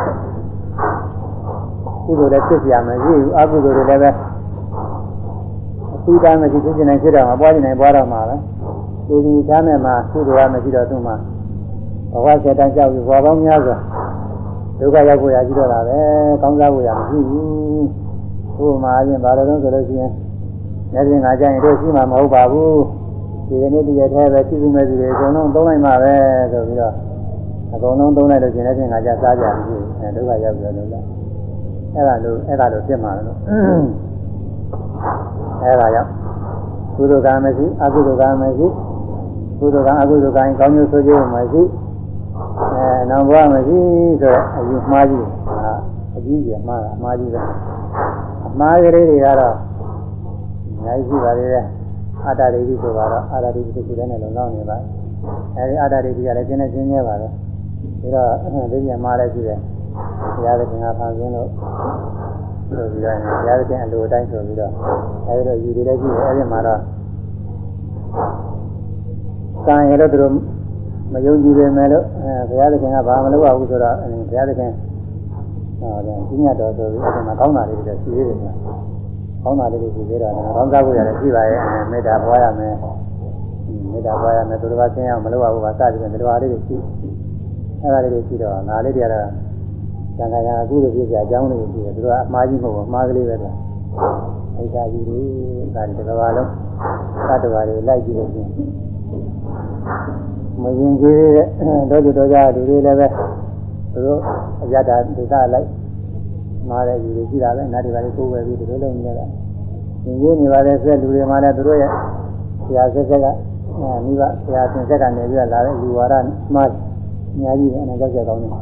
Speaker 2: ကုသိုလ်လည်းဖြစ်ပြမရှိဘူးအကုသိုလ်တွေလည်းပဲအသီးသားမရှိဖြစ်နေဖြစ်တော့မှာပွားနေပွားတော့မှာပဲဒီဒီသားနဲ့မှကုသိုလ်ကမရှိတော့သူ့မှာဘဝဆက်တန်းကြောက်ပြီးဘဝပေါင်းများစွာဒုက္ခရောက်ဖို့ရရှိတော့တာပဲကောင်းစားဖို့ရမရှိဘူးဥပမာအရင်ဘာလို့လဲဆိုလို့ရှိရင်လက်ပြင်ငါကြရင်တို့ရှိမှာမဟုတ်ပါဘူးဒီနေ့တည်းတည်းပဲရှိပြီးမဲ့စီတွေအကုန်လုံးသုံးလိုက်မှာပဲဆိုပြီးတော့အကုန်လုံးသုံးလိုက်လို့ရှင်လက်ပြင်ငါကြစားကြပြီအဲဒုက္ခရောက်ပြီးတော့လည်းအဲ့ဒါလို့အဲ့ဒါလို့ဖြစ်မှာလို့အဲ့ဒါရောက်ကုသိုလ်ကံမရှိအကုသိုလ်ကံမရှိကုသိုလ်ကံအကုသိုလ်ကံကောင်းကျိုးဆိုးကျိုးမရှိအဲနောက်ဘဝမရှိဆိုတော့အယူမှားကြီးဟာအကြီးကြီးမှားတာအမှားကြီးပဲအမှားကလေးတွေကတော့အများကြီးရှိပါသေးတယ်အာတရိတိဆိုတော့အာတရိတိတစ်ခုတည်းနဲ့လုံလောက်နေပါအဲဒီအာတရိတိကလည်းကျင်းနေကျင်းနေပါပဲဒါတော့ဒီညမှားလည်းရှိတယ်ဘုရားသခင်ကဖန်ဆင်းလို့ဆိုပြီးတော့ဘုရားသခင်အလိုတိုင်းဆိုပြီးတော့အဲဒီတော့ယူတွေလည်းရှိတယ်အဲဒီမှာတော့ကံရတော့သူတို့မယုံကြည်ပေမဲ့လို့အဲဘုရားသခင်ကဘာမလုပ်ရဘူးဆိုတော့ဘုရားသခင်ဟောတယ်ကြီးညတ်တော်ဆိုပြီးအဲဒီမှာကောင်းတာလေးတွေရှိသေးတယ်ကွာကောင်းတာလေးတွေရှိသေးတာလည်းကောင်းစားဖို့ရတယ်ရှိပါရဲ့မေတ္တာပွားရမယ်မေတ္တာပွားရမယ်သူတို့ကဆင်းရအောင်မလုပ်ရဘူးပါစသည်ဖြင့်ဒီလိုအားလေးတွေရှိအဲ့ဒါလေးတွေရှိတော့ငါလေးတွေကတော့ဇာကရာအခုလိုပြည့်စရာအကြောင်းလေးရှိတယ်သူကအမှားကြီးမဟုတ်ဘူးအမှားကလေးပဲတော့အိဒါကြီးတွေဒါဒီတစ်ကဘာလုံးသတ္တဝါတွေလိုက်ကြည့်လို့ရှိရင်မရင်ကြီးတဲ့တော့တို့ကြလူတွေလည်းပဲသူတို့အရတာဒေသလိုက်မှားတဲ့လူတွေရှိတာပဲနားတွေပါလေကိုယ်ပဲပြီးဒီလိုလုံးနေကြတာရင်ကြီးနေပါတဲ့ဆက်လူတွေမှာလည်းသူတို့ရဲ့ဆရာဆက်ဆက်ကမိဘဆရာသင်ဆက်ကနေပြီးလာတဲ့လူဝါဒမှားအများကြီးပဲအနာကြောက်ကြကောင်းတယ်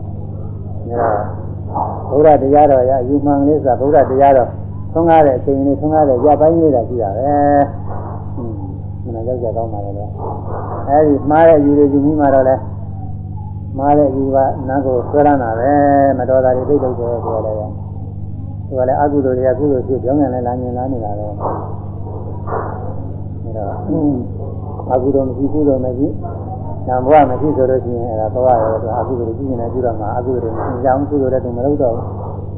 Speaker 2: အဲတော့ဘုရားတရားတော်ရယူမှန်လေးဆိုတာဘုရားတရားတော်သုံးကားတဲ့အချိန်လေးသုံးကားတဲ့ရပိုင်းလေးတာရှိတာပဲအနာကြောက်ကြကောင်းပါလေတော့အဲဒီမှားတဲ့ယူတွေယူပြီးမှတော့လဲမှားတဲ့ယူကနားကိုဆွဲရမ်းတာပဲမတော်တာတွေသိတော့တယ်ဆိုတော့လည်းဒီကလည်းအကုသိုလ်တွေကကုသိုလ်ဖြစ်ကြောင်းရလဲလာမြင်လာနေတာပဲအဲတော့အကုသိုလ်မရှိကုသိုလ်မရှိနာဘဝမရှိဆိုလို့ရှိရင်အဲဒါဘဝရောဆိုအကုသိုလ်ကြီးနေပြုတော့မှာအကုသိုလ်တွေမကြောင်းကုသိုလ်တဲ့သူမလုပ်တော့ဘူး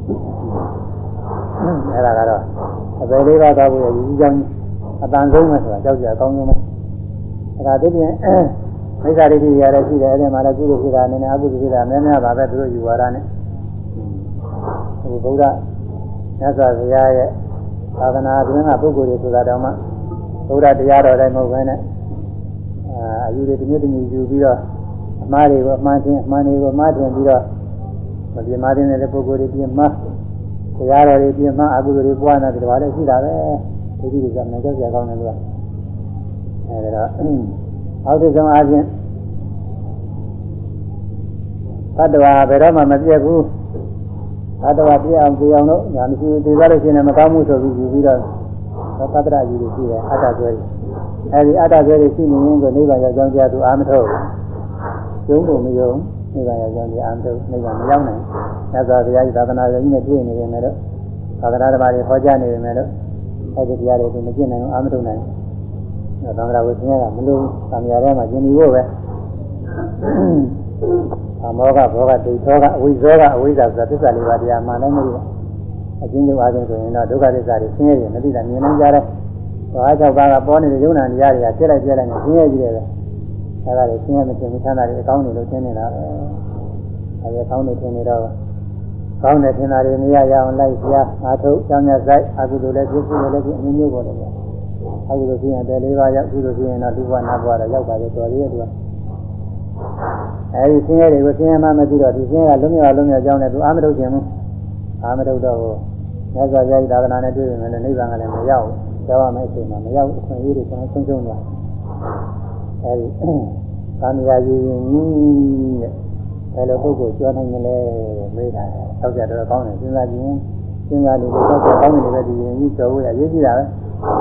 Speaker 2: အဲဒါကတော့အပေလေးပါးသွားဖို့ရည်ကြီးကြောင်းအတန်ဆုံးပဲဆိုတာကြောက်ကြအကောင်းဆုံးပဲအဲဒါတည်းပြင်မိစ္ဆာဒိဋ္ဌိရရရှိတယ်အဲ့ဒီမှာလည်းကုသိုလ်ဖြစ်တာနည်းနည်းအကုသိုလ်ဖြစ်တာများများပါပဲသူတို့ယူဝါဒနဲ့ဟိုဗုဒ္ဓမြတ်စွာဘုရားရဲ့သာသနာ့တွင်ကပုဂ္ဂိုလ်တွေဆိုတာတောင်မှဗုဒ္ဓတရားတော်တိုင်းမဟုတ်ဘဲနဲ့အာအယူတွေတမျိုးတမျိုးယူပြီးတော့အမှားတွေကိုအမှန်ချင်းအမှန်တွေကိုမှားတင်ပြီးတော့မပြင်းမတင်တဲ့ပုဂ္ဂိုလ်တွေပြင်မှာတရားတော်တွေပြင်မှာအကုသိုလ်တွေပွားနေတယ်ဒါလည်းရှိတာပဲဒီဒီကလည်းကြောက်ကြကောင်းတယ်လို့အဲဒါတော့အောက်တဆုံးအားဖြင့်သတ္တဝါဘယ်တော့မှမပြည့်ဘူးသတ္တဝါပြည့်အောင်ကြည့်အောင်လို့ညာမရှိသေးပါလို့ရှိရင်မကောင်းမှုဆိုပြီးယူပြီးတော့သတ္တရာယူလို့ရှိတယ်အတ္တဆွဲတယ်အဲဒီအတ္တဆွဲတွေရှိနေရင်ကိုနိဗ္ဗာန်ရောက်ကြောင်းကြားသူအာမထုတ်ကျုံးဖို့မယုံနိဗ္ဗာန်ရောက်ကြောင်းကြားအာမထုတ်နိဗ္ဗာန်မရောက်နိုင်မြတ်စွာဘုရားသာသနာတော်ကြီးနဲ့တွေ့နေတယ်မယ်လို့သာသနာတော်ဘာတွေဟောကြားနေတယ်မယ်လို့အဲဒီတရားတွေကိုမကျင့်နိုင်အောင်အာမထုတ်နိုင်သံဃာဝိသင်းကမလို့သံဃာထဲမှာကျင်ပြီးဖို့ပဲအမောကဘောကဒိဋ္ဌောကအဝိဇ္ဇောကအဝိဇ္ဇာဆိုတာသစ္စာလေးပါးတရားမှန်နိုင်မလို့အချင်းချင်းအားဖြင့်ဆိုရင်တော့ဒုက္ခသစ္စာတွေဆင်းရဲတယ်မသိတာမြင်နိုင်ကြတယ်။ဘာကြောင့်ပါကပေါ်နေတဲ့ယုံနာတရားတွေကပြည့်လိုက်ပြည့်လိုက်နဲ့ဆင်းရဲကြီးတယ်ပဲ။အဲဒါတွေဆင်းရဲမခြင်းမချမ်းသာတွေအကောင်းနေလို့ရှင်းနေတာပဲ။အဲဒီအကောင်းနေထင်နေတော့ကောင်းတဲ့ထင်တာတွေမရရအောင်လိုက်ပြအားထုတ်ကြောင်းမြတ်ဆိုင်အကုသိုလ်လည်းပြည့်စုံလည်းပြည့်အမျိုးမျိုးပေါ်တယ်ဗျ။အကုသိုလ်ရှိရင်တယ်လေးပါးရောက်ကုသိုလ်ရှိရင်တော့လူဘဝနတ်ဘဝတော့ရောက်ပါလေတော်သေးတယ်သူကအဲဒီဆင်းရဲတွေကိုဆင်းရဲမှမသိတော့ဒီဆင်းရဲကလုံးမြောက်လုံးမြောက်ကြောင်းနဲ့သူအာမထုတ်ခြင်းဘူးအာမထုတ်တော့မြတ်စွာဘုရားသာသနာနဲ့တွေ့ရင်လည်းနိဗ္ဗာန်ကလည်းမရောက်ဘူးကြောက်ရမယ့်အချိန်မှာမရောက်အခွင့်အရေးတွေကျွန်တော်ဆုံးရှုံးသွားအဲဒီသာမယာယူရင်တဲ့ဘယ်လိုပုဂ္ဂိုလ်ကြောနိုင်မလဲမေးတာဆောက်ကြတော့ကောင်းတယ်စဉ်းစားကြည့်ရင်စဉ်းစားနေလို့ဆောက်ကြကောင်းတယ်လည်းဒီရင်ကြီးတော်ဝေးအရေးကြီးတာပဲ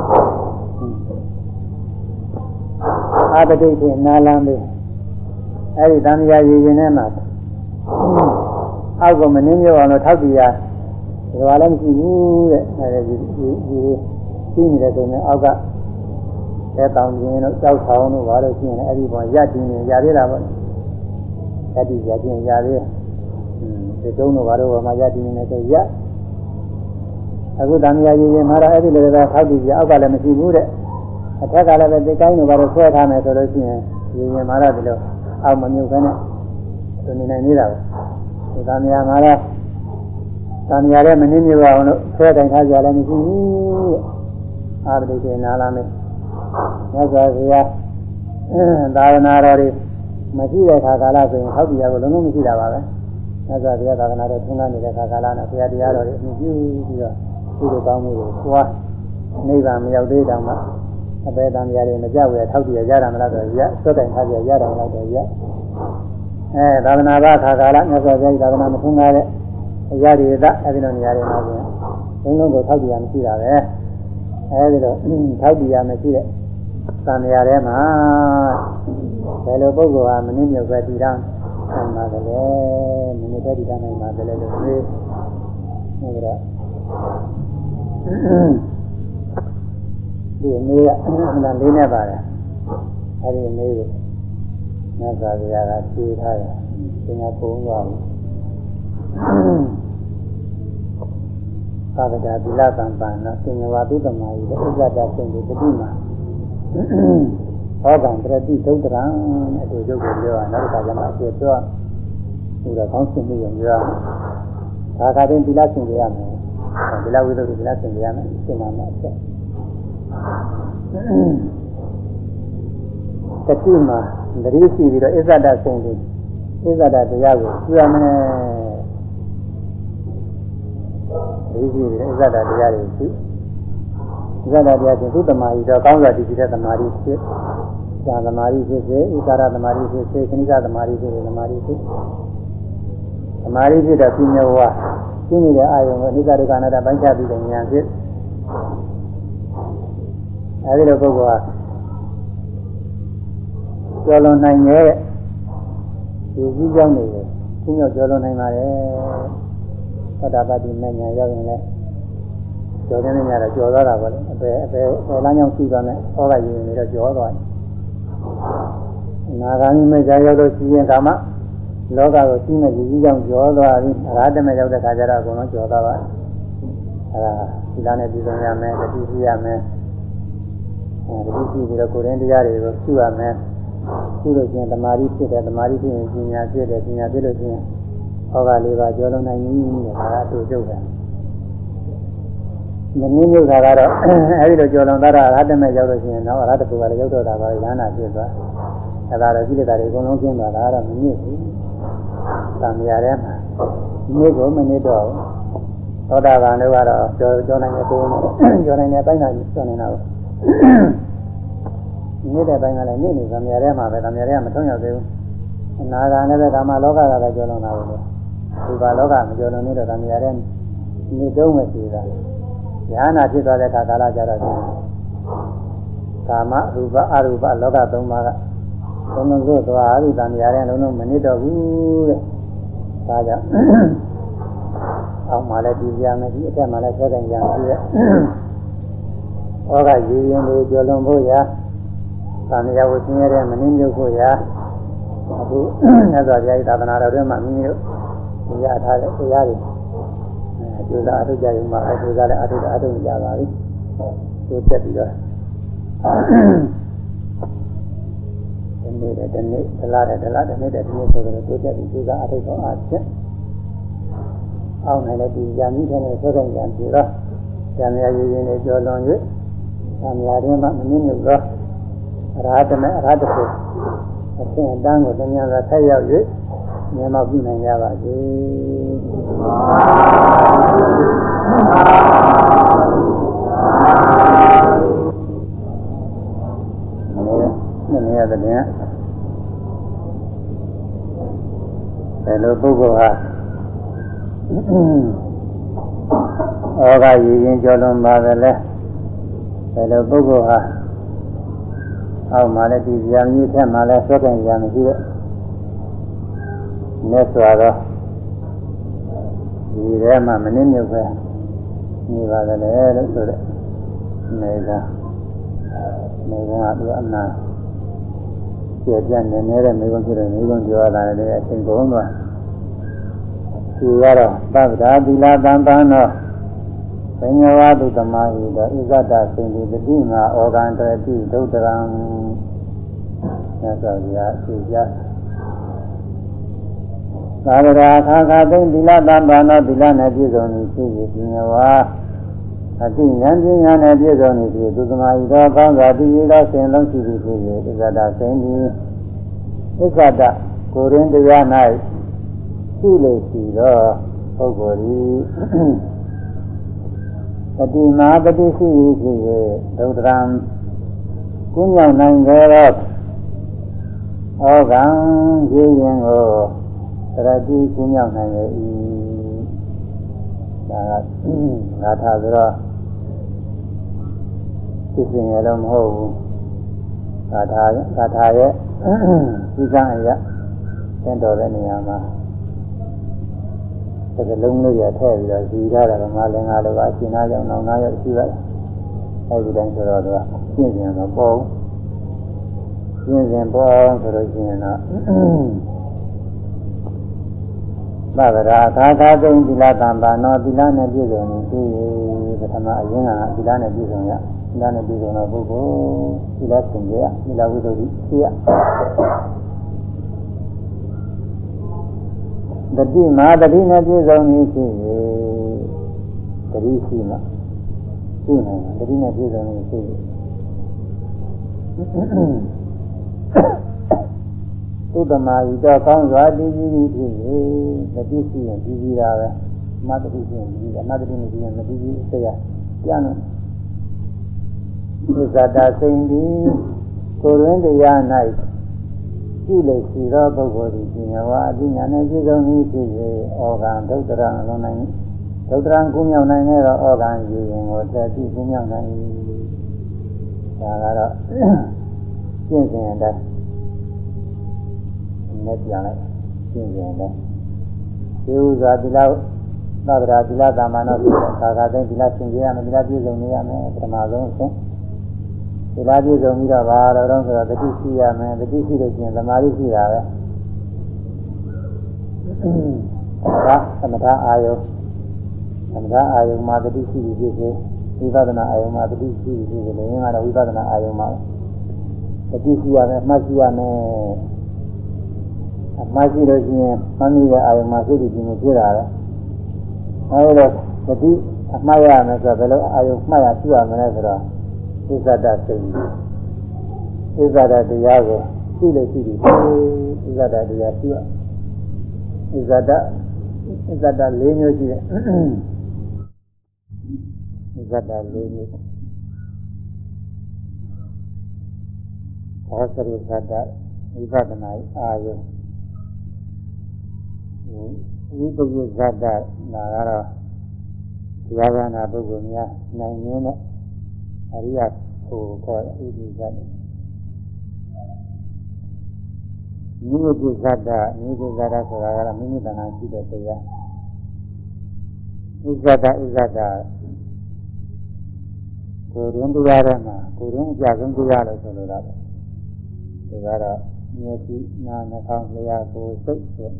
Speaker 2: အာပတိထေနာလမ်းပဲအဲဒီသံဃာရည်ရင်ထဲမှာအောက်ကမနှင်းမြောက်အောင်လို့ထောက်ပြရဒီကလည်းမရှိဘူးတဲ့အဲဒီဒီရှိနေတဲ့ဆိုရင်အောက်ကအဲတောင်ကျင်းတို့ကြောက်ဆောင်တို့ဘာလို့ရှိရင်အဲဒီပေါ်ရက်တင်နေရသေးတာပေါ့ရက်တင်ရတင်ရသေးဒီတုံးတို့ဘာလို့ဟောမှာရက်တင်နေဆိုရက်အခုသံဃာရည်ရင်မှာတော့အဲဒီလိုပဲထောက်ပြရအောက်ကလည်းမရှိဘူးတဲ့အထက်ကလည်းပဲဒီကိုင်းတို့ဘာလို့ဆွဲထားမယ်ဆိုလို့ရှိရင်ရည်ရင်မှာတော့ဒီလိုအောက်မမြုပ်ခနဲ့သူနေနိုင်နေတာပဲဒီသံဃာမှာတော့သံဃာလည်းမနှင်းမြေပါအောင်လို့ဆွဲတိုင်ထားကြလည်းမရှိဘူးအာပတိကေနာလာမေမြတ်စွာဘုရားသာသနာတော်တွေမရှိတဲ့ခါကာလဆိုရင်ဟောက်တရားကိုလုံးလုံးမရှိတာပါပဲမြတ်စွာဘုရားသာသနာတော်ထွန်းကားနေတဲ့ခါကာလနဲ့ဘုရားတရားတော်တွေအမှုပြုပြီးတော့ဒီလိုကောင်းမှုတွေပွားနိဗ္ဗာန်မရောက်သေးတောင်မှအပေတံတရားတွေမကြောက်ရထောက်တရားရတာမလားဆိုရဆွတ်တိုင်ထားကြရတာမလားဆိုရအဲသာသနာ့ဘာခါကာလမြတ်စွာဘုရားသာသနာမထွန်းကားတဲ့အရာတွေသအဲဒီလိုနေရာတွေမှာဆိုရင်လုံးလုံးကိုထောက်တရားမရှိတာပဲအဲဒီတော့ထောက်တရားမရှိတဲ့သံဃာထဲမှာဘယ်လိုပုဂ္ဂိုလ်ဟာမနှင်းမြုပ်ပဲတည်တောင်းနိုင်ပါသလဲမနှင်းပဲတည်တောင်းနိုင်ပါသလဲလို့မေးဟုတ်ကဲ့ဒီအမေကအမှန်လေးနဲ့ပါတယ်အဲဒီအမေကိုမြတ်စွာဘုရားကဖြေထားတယ်သင်္ဃပုံသွားပြီသာဝတ္တသီလသံပန်နော်သင်္ဃဝါသုတ္တမယိဥစ္စာတဆင့်ဒီတတိမှာဟောကံတရတိသုတ္တရံအတူတူကိုပြောရနောက်တစ်ခါကျမှအဖြစ်ပြောဒီတော့ကောင်းရှင်းပြီးရုံကြဒါကတည်းကဒီလားရှင်းကြရမယ်ဒီလားဝိသုဒ္ဓိဒီလားရှင်းကြရမယ်ရှင်းမှာမအချက်တတိမှာတတိရှိပြီးတော့အစ္ဆဒဆင်းပြီးအစ္ဆဒတရားကိုကျူရမယ်ဒီရှိပြီးအစ္ဆဒတရားတွေရှိအစ္ဆဒတရားချင်းသုတ္တမာရီတော့ကောင်းစွာတည်တဲ့သမာဓိဖြစ်သာသမာဓိဖြစ်စေဣကာရသမာဓိဖြစ်စေခဏိကသမာဓိဖြစ်စေသမာဓိဖြစ်သမာဓိဖြစ်တဲ့ပြညဝရှင်းနေတဲ့အာယုံကိုအနိစ္စဒုက္ခအနတ္တပိုင်းခြားပြီးတဲ့ဉာဏ်ဖြစ်အဲဒီလိုပုဂ္ဂိုလ်ဟာကျော်လွန်နိုင်ရဲ့ဒီကြီးကြောင်းနေတယ်ရှင်းရောက်ကျော်လွန်နိုင်ပါတယ်သတ္တပတ္တိမဉ္ဇဉ်ရောက်ရင်လည်းကျော်တဲ့နေရာတော့ကျော်သွားတာပေါ့လေအပေအပေအပေလမ်းကြောင်းရှိသွားမယ်ဟောလိုက်ရင်လည်းကျော်သွားတယ်နာဂာမိမဉ္ဇဉ်ရောက်တော့ရှိရင်ကာမလောကကိုရှိမဲ့ဒီကြီးကြောင်းကျော်သွားပြီအရဟတမေရောက်တဲ့ခါကျတော့အကုန်လုံးကျော်သွားပါအဲဒါဒီလားနဲ့ပြည်စုံရမယ်တတိရှိရမယ်တတိရှိပြီးတော့ကိုယ်ရင်းတရားတွေကိုရှုရမယ်ရှုလို့ချင်းသမာဓိဖြစ်တယ်သမာဓိဖြစ်ရင်ပညာဖြစ်တယ်ပညာဖြစ်လို့ချင်းဟောကလေးပါကျော်လုံးနိုင်ပြီတဲ့ဒါကအတူကျုပ်တယ်မနည်းမျိုးတာကတော့အဲဒီလိုကျော်လွန်သွားတာအရဟတမေရောက်လို့ရှိရင်တော့အရဟတပုဂ္ဂိုလ်ရောက်တော့တာပါရဟနာဖြစ်သွားအဲဒါတော့ကိလေသာတွေအကုန်လုံးကျင်းသွားတာကတော့မမြင့်ဘူးသံဃာထဲမှာဒီနေ့ကိုမနည်းတော့သောတာပန်တို့ကတော့ကျော်ကျော်နိုင်တဲ့ကိုယ်နဲ့ကျော်နိုင်တဲ့ပိုင်းကကျော်နေတာကိုနေတဲ့ပိုင်းကလည်းနေနေသံဃာထဲမှာပဲသံဃာထဲကမထုံးရောက်သေးဘူးအနာဂါနဲ့ပဲကာမလောကကလည်းကျော်လွန်တာပဲဒီပါလောကမကျော်လွန်နေတော့သံဃာထဲနေတုံးမဲ့ရှိတာဉာဏ်နာဖြစ်သွားတဲ့အခါကာလကြတော့ကာမရူပအရူပလောကသုံးပါးကသုံးလုံးသို့သွားပြီးတန်မြာတဲ့လုံးလုံးမနစ်တော့ဘူးတဲ့ဒါကြောင့်အောက်မှာလည်းဒီကြမယ်ဒီအထက်မှာလည်းဆက်ကန်ကြမယ်တဲ့ဩဃရည်ရင်တွေကျော်လွန်ဖို့ရာတန်မြာဝဆင်းရဲတဲ့မနစ်မြုပ်ဖို့ရာအခုမြတ်စွာဘုရား၏သာသနာတော်ထဲမှာမိမိတို့ရထားတဲ့တရားတွေကျိုးစားအထုကြရုံမှာအကျိုးစားလည်းအထုအထုကြပါပြီကျိုးတက်ပြီးတော့ဒီနေ့တဲ့ဒီနေ့ဒလားတဲ့ဒလားတဲ့နေ့တဲ့ဒီနေ့ဆိုတော့ကျိုးတက်ပြီးကျိုးစားအထုတော့အချက်အောင်းနိုင်တဲ့ဒီဉာဏ်ကြီးတဲ့ဆိုတဲ့ဉာဏ်ပြီးတော့ဉာဏ်ရည်ရည်နဲ့ကြော်လွန်၍သံဃာထဲမှာမနည်းမြုပ်တော့အရဟတမေအရဟတပုအရှင်အတန်းကိုတရားသာဆက်ရောက်၍မြင်မောက်ပြုနိုင်ကြပါစေ။နည်းနည်းရတဲ့ဘယ်လိုပုဂ္ဂိုလ်ဟာဩဃရည်ရင်ကျော်လွန်ပါပဲလဲဘယ်လိုပုဂ္ဂိုလ်ဟာအောက်မှာလည်းဒီဉာဏ်ကြီးထက်မှာလည်းဆွဲကြံဉာဏ်မရှိတဲ့မြတ်စွာသောဒီထဲမှာမနည်းမြုပ်ပဲနေပါလေလို့ဆိုတဲ့နေကနေကသူအနာကျေပြန့်နေနေတဲ့မိဂုံဖြစ်တဲ့မိဂုံပြောတာလည်းအချိန်ကုန်သွားသူကတော့သဗ္ဗဒါသီလသံသံသောပညာဝတုတမဟိတောဣဇဒသင်္တိတတိငါဩဂံတရတိဒုဒ္ဒရံမြတ်စွာဘုရားသိကြသာဝရခါခါသိသီလသံဘာနောသီလနဲ့ပြည့်စုံနေရှိပြီပညာဝအတိဉာဏ်ပညာနဲ့ပြည့်စုံနေပြီသူသမာဓိတော်ကောင်းစွာတည်ရသောဆင်လုံးရှိပြီဖြစ်၍ဣဇဒသင်္တိဣဇဒကိုရင်းတရား၌ရှိလေရှိသောပုဂ္ဂိုလ်သည်အတိမာပတိရှိ၏ဖြစ်၍ဒုဒ္ဒရံကုညောင်နိုင်ကြသောဩဃံရည်ရင်ကိုသရတိကုညောင်နိုင်၏ဒါကငါထားဆိုတော့သိစင်ရလို့မဟုတ်ဘူးဂါထာဂါထာရဲ့ဒီကံအရာသင်တော်တဲ့နေရာမှာဒီလုံးလေးရထည့်ပြီးတော့ဇီထားတာကငါလည်းငါလည်းအရှင်သားကြောင့်နောင်သားရောက်ရှိလိုက်အဲဒီတိုင်းဆိုတော့သူကရှင်းပြန်တော့ပေါ့ရှင်းပြန်ပေါ့ဆိုလို့ရှိရင်တော့သဗ္ဗရာသာသာသိသီလသံဘာနောသီလနဲ့ပြည့်စုံနေပြီပထမအရင်ကသီလနဲ့ပြည့်စုံရသီလနဲ့ပြည့်စုံတဲ့ပုဂ္ဂိုလ်သီလစင်ကြယ်သီလဝိသုဒ္ဓိသိရတတိမာတတိနဲ့ပြည့်စုံနေဖြစ်ရေတတိရှိမှရှိနေတယ်တတိနဲ့ပြည့်စုံနေဖြစ်ရေသုတ္တမဤတော့ကောင်းစွာတည်ကြည်ပြီးဖြစ်ရေတတိရှိရင်တည်ကြည်တာပဲမတတိရှိရင်တည်ကြည်တယ်မတတိမရှိရင်မတည်ကြည်စေရပြန်လို့သစ္စာတာစိန်ဒီကိုယ်ရင်းတရား၌ပြုလေရှိသောပုဂ္ဂိုလ်သည်ဉာဏ်ဝါအသိဉာဏ်နဲ့ပြည့်စုံပြီးဖြစ်၍ဩဃံဒုက္ခရံအလုံးနိုင်ဒုက္ခရံကုမြောက်နိုင်တဲ့ဩဃံယူရင်ကိုတတိကုမြောက်နိုင်ဒါကတော့ရှင်းစဉ်အတိုင်းနဲ့ပြန်လိုက်ရှင်းစဉ်အတိုင်းဒီဥစွာဒီလောက်သဗ္ဗရာဒီလသာမဏေဖြစ်တဲ့ခါခါသိဒီလသင်ကြရမယ်ဒီလပြည့်စုံနေရမယ်ပထမဆုံးအဆင့်ဒီလားပြည့်စုံပြီးတော့ဘာလို့တော့ဆိုတော့တတိရှိရမယ်တတိရှိလို့ကျင်သမာဓိရှိတာပဲဒါသမထအာယုသမထအာယုမှာတတိရှိပြီးဖြစ်စေဝိပဿနာအာယုမှာတတိရှိပြီးဖြစ်စေလည်းရင်ကတော့ဝိပဿနာအာယုမှာတတိရှိရမယ်မှတ်ရှိရမယ်အမှတ်ရှိလို့ရှိရင်မှတ်မိတဲ့အာယုမှာစိတ်ကြည်မှုဖြစ်တာပဲအဲဒီတော့တတိအမှတ်ရမယ်ဆိုတော့ဘယ်လိုအာယုမှတ်ရရှိရမလဲဆိုတော့ဣဇဒစိတ်ဣဇဒတရားကိုရှိလို့ရှိပြီဣဇဒတရားရှိရဣဇဒဣဇဒ၄မျိုးရှိတယ်ဣဇဒ၄မျိုးဟောစရိဇဒဝိပဿနာအာယုဝိပဿနာဇဒနာကတော့တရားဘာနာပုဂ္ဂိုလ်များနိုင်နေတဲ့ အရိယကိုခေါ်ဥဒိဇတ်မိမိပုဇ္ဇတာမိမိပုဇ္ဇတာဆိုတာကမိမိတဏှာရှိတဲ့တရားဥဇ္ဇတာဥဇ္ဇတာကိုယ်ရင်းတရားထဲမှာကိုယ်ရင်းအကြဆုံးတရားလို့ဆိုလိုတာပဲဒါကတော့မျက်စိနားနှာခေါင်းလျှာကိုယ်စိတ်ဆို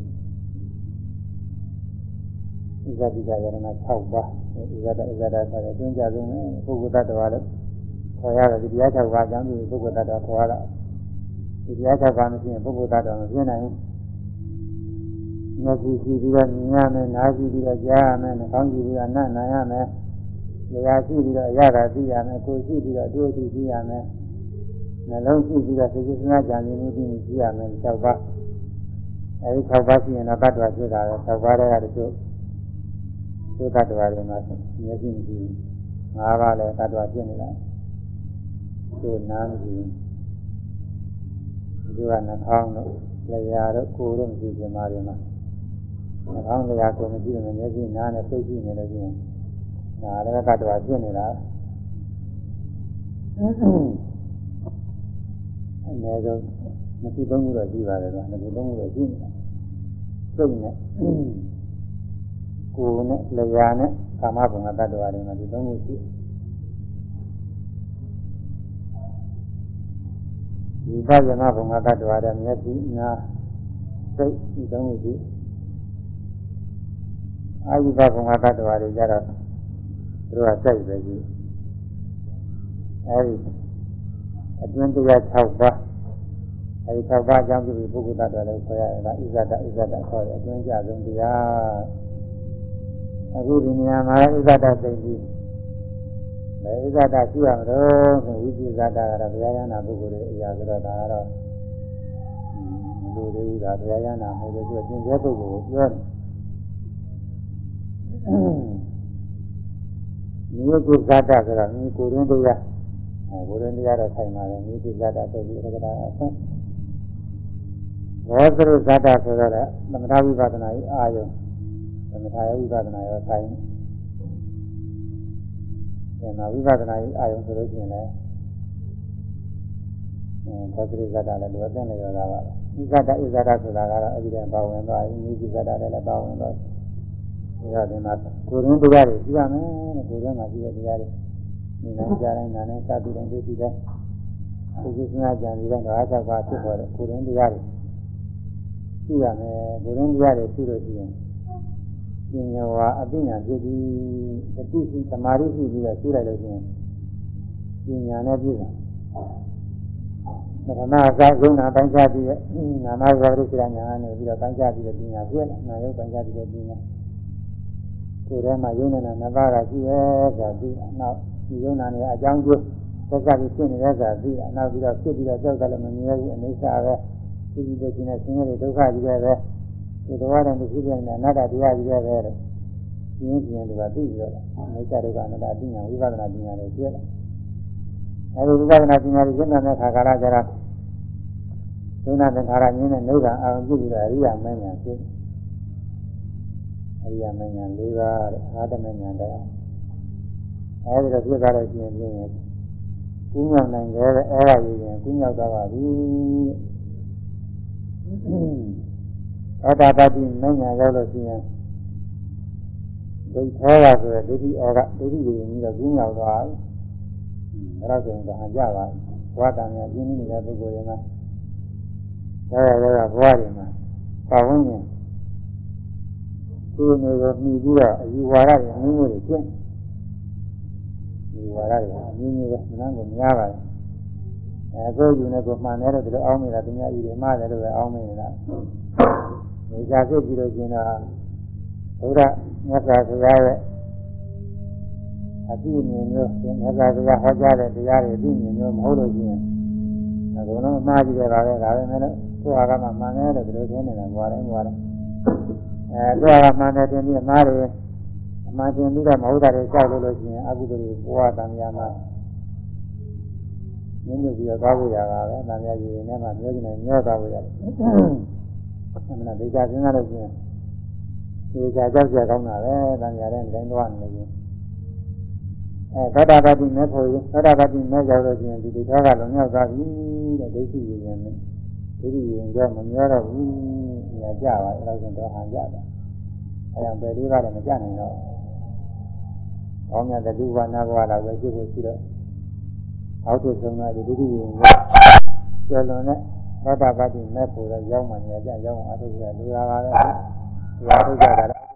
Speaker 2: ဥဇ္ဇတိကယရဏ၆ပါးဥဇ္ဇတာဥဇ္ဇတာဆိုတဲ့အတွင်းကြဆုံးပုဂ္ဂိုလ်တ attva လို့ခေါ်ရတယ်ဒီတရား၆ပါးကြောင့်ဒီပုဂ္ဂိုလ်တ attva ခေါ်ရတာဒီတရား၆ပါးမရှိရင်ပုဂ္ဂိုလ်တ attva မဖြစ်နိုင်ဘူးမျက်စိရှိပြီးတော့မြင်ရမယ်နားရှိပြီးတော့ကြားရမယ်နှာခေါင်းရှိပြီးတော့နားနာရမယ်လျှာရှိပြီးတော့အရသာသိရမယ်ကိုယ်ရှိပြီးတော့အတွေ့အထိသိရမယ်နှလုံးရှိပြီးတော့သိစိတ်နာကြံနေမှုသိသိရမယ်၆ပါးအဲဒီ၆ပါးရှိရင်တော့တ attva ဖြစ်တာပဲ၆ပါးတည်းကတချို့သုတ္တ attva တွေမှာမျက်စိမရှိဘူး၅ပါးလည်းတ attva ဖြစ်နေတာတို့နားမရှိဘူးဒီကနှာခေါင်းတို့လျှာတို့ကိုယ်တို့မရှိပြန်ပါရင်မှာနှာခေါင်းလျှာကိုယ်မရှိရင်မျက်စိနားနဲ့စိတ်ရှိနေလို့ရှိရင်ဒါလည်းတ attva ဖြစ်နေတာအနည်းဆုံးနှစ်ခုသုံးခုတော့ရှိပါတယ်ကွာနှစ်ခုသုံးခုတော့ရှိနေတာစိတ်နဲ့ကိုယ်နဲ့လျှာနဲ့ကာမဘုံကတ attva တွေမှာဒီသုံးခုရှိဒီဘာဝနာဘုံကတ attva တွေမျက်စိနားစိတ်ဒီသုံးခုရှိအာယုဘဘုံကတ attva တွေကြတော့သူတို့ကစိတ်ပဲရှိအဲဒီအတွင်းတရား၆ပါးအဲဒီ၆ပါးအကြောင်းပြုပြီးပုဂ္ဂိုလ်တ attva လို့ခေါ်ရတယ်ဒါဣဇဒဣဇဒခေါ်တယ်အတွင်းကြဆုံးတရားအခုဒီနေရာမှာဣဇဒစိတ်ကြီးဘယ်ဣဇဒရှိရမလို့ဆိုဝိပဿနာကတော့ဘုရားရဟနာပုဂ္ဂိုလ်တွေအရာဆိုတော့ဒါကတော့လူတွေဥဒါဘုရားရဟနာမဟုတ်လို့သူသင်္ကြန်ပုဂ္ဂိုလ်ကိုပြောတယ်မိဝိပဿနာဆိုတော့မိကိုယ်ရင်းတရားအဲကိုယ်ရင်းတရားတော့ဆိုင်ပါတယ်မိဝိပဿနာဆိုပြီးတက္ကရာအဆင့်ဘောဓရုဇာတဆိုတော့သမထဝိပဿနာဤအာယုသမထဝိပဿနာရောဆိုင်တယ်ဒါဝိပဿနာဤအာယုဆိုလို့ရှိရင်လည်းဘောဓရုဇာတလည်းလိုအပ်တဲ့နေရာပါဣဇဒဣဇဒဆိုတာကတော့အဲ့ဒီတည်းပါဝင်သွားပြီမိဝိပဿနာလည်းပါဝင်သွားပြီဒါကဒီမှာကိုယ်ရင်းတရားတွေရှိရမယ်တဲ့ကိုယ်ရင်းမှာရှိတဲ့တရားတွေဒီနိုင်ကြတိုင်းနာနဲ့စသည်တိုင်းတွေ့ပြီးတဲ့ဒီကိစ္စနာကြံပြီးတဲ့တော့အားချက်ပါဖြစ်ပေါ်တဲ့ကိုယ်ရင်းတရားတွေရှိရမယ်ကိုယ်ရင်းတရားတွေရှိလို့ရှိရင်ပညာဝါအပညာဖြစ်ပြီးတတိရှိသမာဓိရှိပြီးတော့ရှိလိုက်လို့ရှိရင်ပညာနဲ့ပြည့်စုံဓမ္မအစာယုံနာပိုင်းခြားပြီးနာမဇာတိစိရညာနဲ့ပြီးတော့ပိုင်းခြားပြီးတဲ့ပညာပြည့်လာနာယုတ်ပိုင်းခြားပြီးတဲ့ပညာကိုယ်ထဲမှာယုံနာနှစ်ပါးကရှိရဲဆိုတာပြီးနောက်ဒီယုံနာနဲ့အကြောင်းကျိုးသက်သာပြီးရှင်းနေတဲ့ဆိုတာပြီးနောက်ပြီးတော့ဖြစ်ပြီးတော့ကြောက်တယ်လည်းမမြဲဘူးအနေစာပဲဒီဒီတဲ့ကျင်းတဲ့ဆင်းရဲဒုက္ခကြီးတွေပဲဒီတော်တယ်မရှိတဲ့နဲ့အနတ္တတရားကြီးတွေပဲတဲ့ရှင်းပြင်းတွေကသိပြီးတော့အနေစာဒုက္ခအနတ္တပညာဝိပဿနာပညာတွေကျက်လာအဲဒီဝိပဿနာပညာတွေရှင်းတဲ့ခါကာလကျတော့ဒုနာသင်္ခါရမြင်တဲ့နိဗ္ဗာန်အောင်ကြည့်ပြီးတော့အရိယာမဉ္ဇဉ်ဖြစ်အရိယာမဉ္ဇဉ်၄ပါးတဲ့အာတမဉ္ဇဉ်တရားအဲဒီတော့ပြသွားလို့ရှိရင်ပြင်းရင်ကုညောင်နိုင်တယ်အဲ့ဒါကြီးရင်ကုညောက်သွားပါပြီအတ္တပတိမဉ္ဇဉ်ရောက်လို့ရှိရင်ဒိဋ္ဌောကဆိုတဲ့ဒိဋ္ဌိဩကဒိဋ္ဌိကြီးပြီးတော့ကုညောက်သွားပြီအဲ့ဒါဆိုရင်တော့ဟန်ကြပါဘဝတန်မြတ်ပြင်းနေတဲ့ပုဂ္ဂိုလ်တွေမှာရရရဘဝတွေမှာပါဝင်ရင်ဒီနေ့ကိုမှီပြီးတော့အယူဝါဒတွေအမျိုးမျိုးတွေကျင့်ဒီဝါဒတွေအမျိုးမျိုးပဲမနှမ်းကိုများပါတယ်အဲကိုယ်ယူနေကိုမှန်တယ်လို့ဒီလိုအောင်းနေတာသူများယူတယ်မှားတယ်လို့ပဲအောင်းနေတာဒီကြစိတ်ပြီးတော့ကျင်တာဘုရားမြတ်စွာဘုရားရဲ့အတိအမြင်မျိုးမြတ်စွာဘုရားဟောကြားတဲ့တရားတွေအတိအမြင်မျိုးမဟုတ်လို့ရှိရင်အကုန်လုံးမှားကြည့်ကြတာပဲဒါပဲမဲ့လို့ကိုယ်ဟာကမှမှန်တယ်လို့ဒီလိုထင်နေတာဘွာတိုင်းဘွာတိုင်းအဲကိုယ်ဟာမှန်တယ်တင်ပြီးအမှားတွေအမှားတင်ပြီးတော့မဟုတ်တာတွေကြောက်လို့လို့ရှိရင်အကုသိုလ်တွေဘဝတန်မြာမှာမြင့်မြတ်ပြီးတော့သွားဖို့ရတာပဲတန်မြာကြီးနေမှာမျိုးကြီးနေမျောသွားဖို့ရတယ်အမှန်တရားဒေချာစဉ်းစားလို့ရှိရင်ဒေချာကြောက်ကြကောင်းတာပဲတန်မြာတဲ့တိုင်းသွားနေလို့အဲသတ္တပတိမဲ့ဖို့ရသတ္တပတိမဲ့ရောက်လို့ရှိရင်ဒီဒီထောကလုံမြောက်သွားပြီတဲ့ဒိဋ္ဌိရရင်ဒိဋ္ဌိရင်ကြောမမျောတော့ဘူးညကြပါအဲ့လိုဆိုတော့ဟန်ကြတာအဲဒါပဲလေးပါးလည်းမကြနိုင်တော့ဘောင်းမြတ်တူဘာနာဘဝလာပဲရှိဖို့ရှိတော့အောက်ထဆုံးတာဒီဒိဋ္ဌိရင်ကျော်လွန်တဲ့သတ္တပတိမဲ့ဖို့တော့ရောက်မှညကြရောက်မှအထုပ်ကလူလာပါပဲဒီအထုပ်ကြတာလည်း